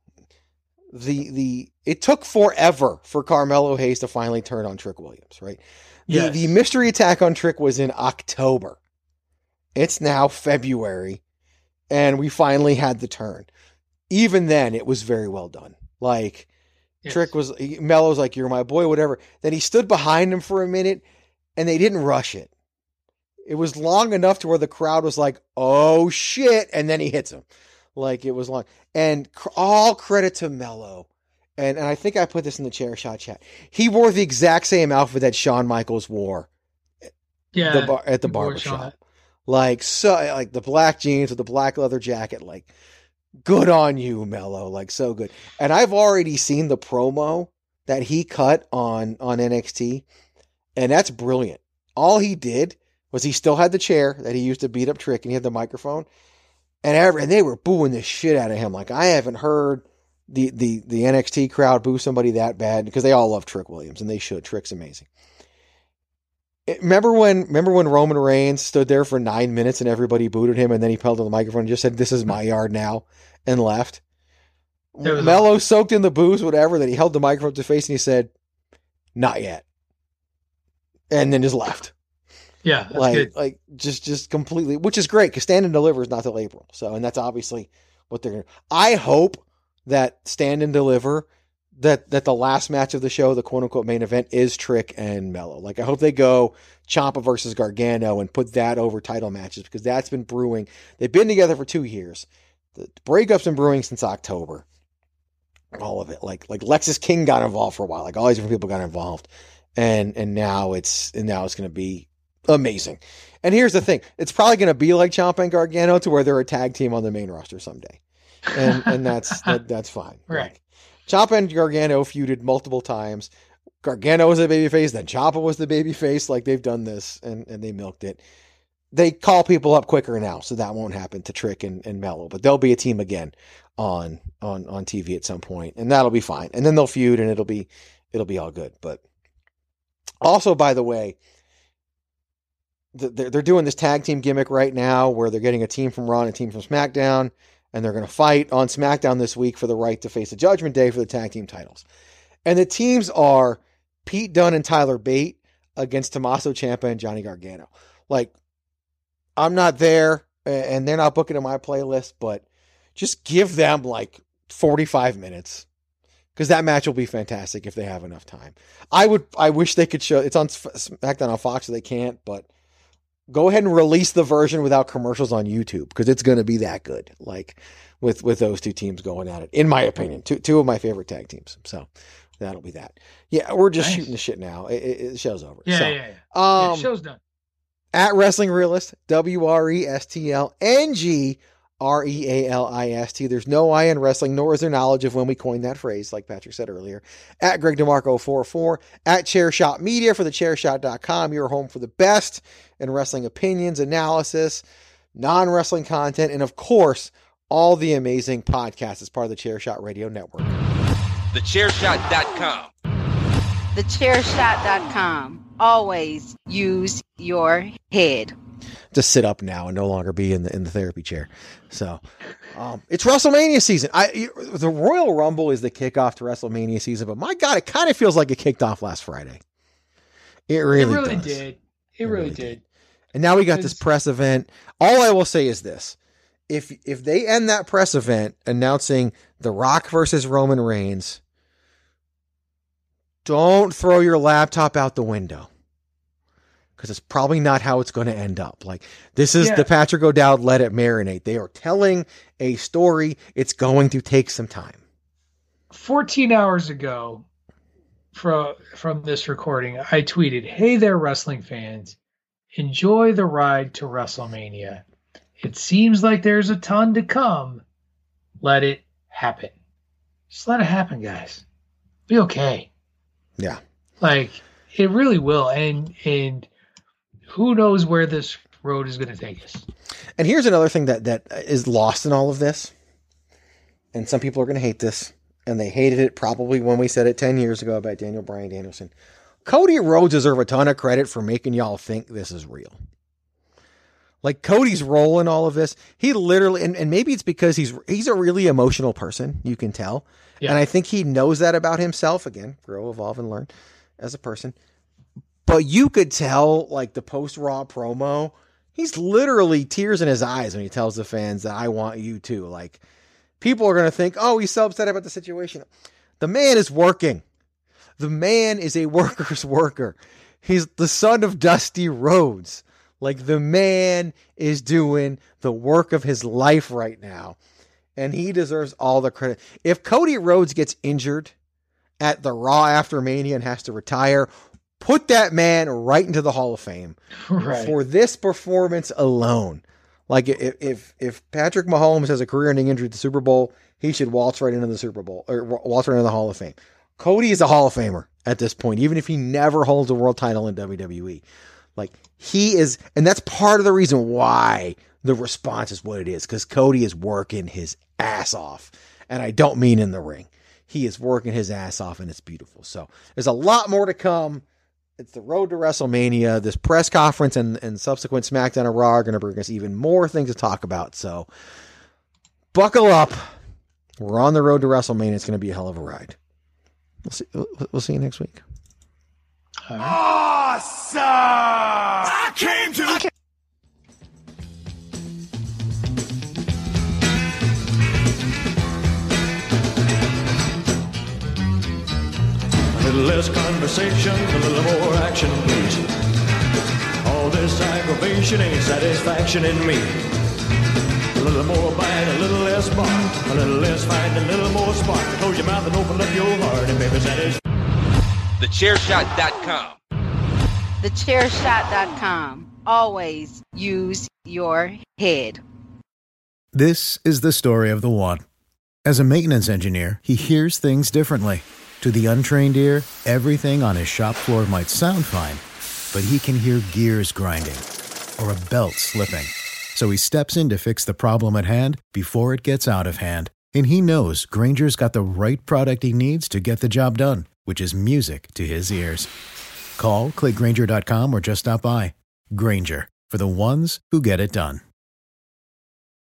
It took forever for Carmelo Hayes to finally turn on Trick Williams, right? Yes. The mystery attack on Trick was in October. It's now February, and we finally had the turn. Even then, it was very well done. Trick Melo's like, "You're my boy," whatever. Then he stood behind him for a minute, and they didn't rush it. It was long enough to where the crowd was like, "Oh shit," and then he hits him. It was long. And all credit to Melo. And I think I put this in the Chair Shot chat. He wore the exact same outfit that Shawn Michaels wore at the barbershop. The black jeans with the black leather jacket. Good on you, Melo. So good. And I've already seen the promo that he cut on NXT, and that's brilliant. All he did was he still had the chair that he used to beat up Trick, and he had the microphone. And they were booing the shit out of him. I haven't heard the NXT crowd boo somebody that bad, because they all love Trick Williams, and they should. Trick's amazing. Remember when Roman Reigns stood there for 9 minutes and everybody booed him, and then he held to the microphone and just said, "This is my yard now," and left? Melo soaked in the booze, whatever, that he held the microphone to his face and he said, "Not yet," and then just left. Yeah, that's good. Just completely, which is great, because Stand and Deliver is not till April. So, and that's obviously what they're going to. I hope that Stand and Deliver, that the last match of the show, the quote unquote main event, is Trick and Melo. I hope they go Ciampa versus Gargano and put that over title matches, because that's been brewing. They've been together for 2 years. The breakup's been brewing since October. All of it. Like Lexis King got involved for a while. All these different people got involved. And now it's going to be amazing. And here's the thing. It's probably going to be like Ciampa and Gargano, to where they're a tag team on the main roster someday. And that's fine. Right. Ciampa and Gargano feuded multiple times. Gargano was the babyface, then Ciampa was the babyface. They've done this and they milked it. They call people up quicker now, so that won't happen to Trick and Melo. But they'll be a team again on TV at some point, and that'll be fine. And then they'll feud, and it'll be all good. But also, by the way, they're doing this tag team gimmick right now, where they're getting a team from Raw and a team from SmackDown, and they're going to fight on SmackDown this week for the right to face the Judgment Day for the tag team titles. And the teams are Pete Dunne and Tyler Bate against Tommaso Ciampa and Johnny Gargano. I'm not there, and they're not booking in my playlist, but just give them 45 minutes, because that match will be fantastic if they have enough time. I wish they could show, it's on SmackDown on Fox, so they can't, but go ahead and release the version without commercials on YouTube, because it's going to be that good. With those two teams going at it, in my opinion, two of my favorite tag teams. So that'll be that. Yeah, we're just shooting the shit now. The show's over. Yeah. The show's done. At Wrestling Realist, WRESTLNGREALIST. There's no I in wrestling, nor is there knowledge of when we coined that phrase, like Patrick said earlier. At Greg DeMarco 44. At Chairshot Media for the Chairshot.com. Your home for the best in wrestling opinions, analysis, non-wrestling content, and of course, all the amazing podcasts as part of the Chairshot Radio Network. TheChairShot.com. TheChairShot.com. Always use your head. To sit up now and no longer be in the therapy chair. So it's WrestleMania season. The Royal Rumble is the kickoff to WrestleMania season, but my God, it kind of feels like it kicked off last Friday. It really did. It really did. And now we got this press event. All I will say is this. If they end that press event announcing The Rock versus Roman Reigns, don't throw your laptop out the window, because it's probably not how it's going to end up. This is the Patrick O'Dowd Let It Marinate. They are telling a story. It's going to take some time. 14 hours ago from this recording, I tweeted, "Hey there, wrestling fans. enjoy the ride to WrestleMania. It seems like there's a ton to come. Let it happen. Just let it happen, guys. Be okay. Yeah. Like, it really will. And who knows where this road is going to take us. And here's another thing that is lost in all of this. And some people are going to hate this. And they hated it probably when we said it 10 years ago about Daniel Bryan Danielson. Cody Rhodes deserves a ton of credit for making y'all think this is real. Like, Cody's role in all of this, he literally, and maybe it's because he's a really emotional person, you can tell. Yeah. And I think he knows that about himself. Again, grow, evolve, and learn as a person. But you could tell, like, the post-Raw promo, he's literally tears in his eyes when he tells the fans that I want you too. Like, people are going to think, oh, he's so upset about the situation. The man is working. The man is a worker's worker. He's the son of Dusty Rhodes. Like, the man is doing the work of his life right now. And he deserves all the credit. If Cody Rhodes gets injured at the Raw after Mania and has to retire, put that man right into the Hall of Fame for this performance alone. Like, if Patrick Mahomes has a career-ending injury at the Super Bowl, he should waltz right into the Super Bowl, or waltz right into the Hall of Fame. Cody is a Hall of Famer at this point, even if he never holds a world title in WWE. Like, he is, and that's part of the reason why the response is what it is, because Cody is working his ass off. And I don't mean in the ring. He is working his ass off, and it's beautiful. So there's a lot more to come. It's the road to WrestleMania. This press conference and subsequent SmackDown and Raw are going to bring us even more things to talk about. So buckle up. We're on the road to WrestleMania. It's going to be a hell of a ride. We'll see you next week. Awesome! I came to... A little less conversation, a little more action, please. All this aggravation ain't satisfaction in me. A little more bite, a little less bark, a little less fight, a little more spark. Close your mouth and open up your heart, and baby, satisfaction. TheChairShot.com. TheChairShot.com. Always use your head. This is the story of the one. As a maintenance engineer, he hears things differently. To the untrained ear, everything on his shop floor might sound fine, but he can hear gears grinding or a belt slipping. So he steps in to fix the problem at hand before it gets out of hand. And he knows Grainger's got the right product he needs to get the job done, which is music to his ears. Call, click Grainger.com, or just stop by. Grainger, for the ones who get it done.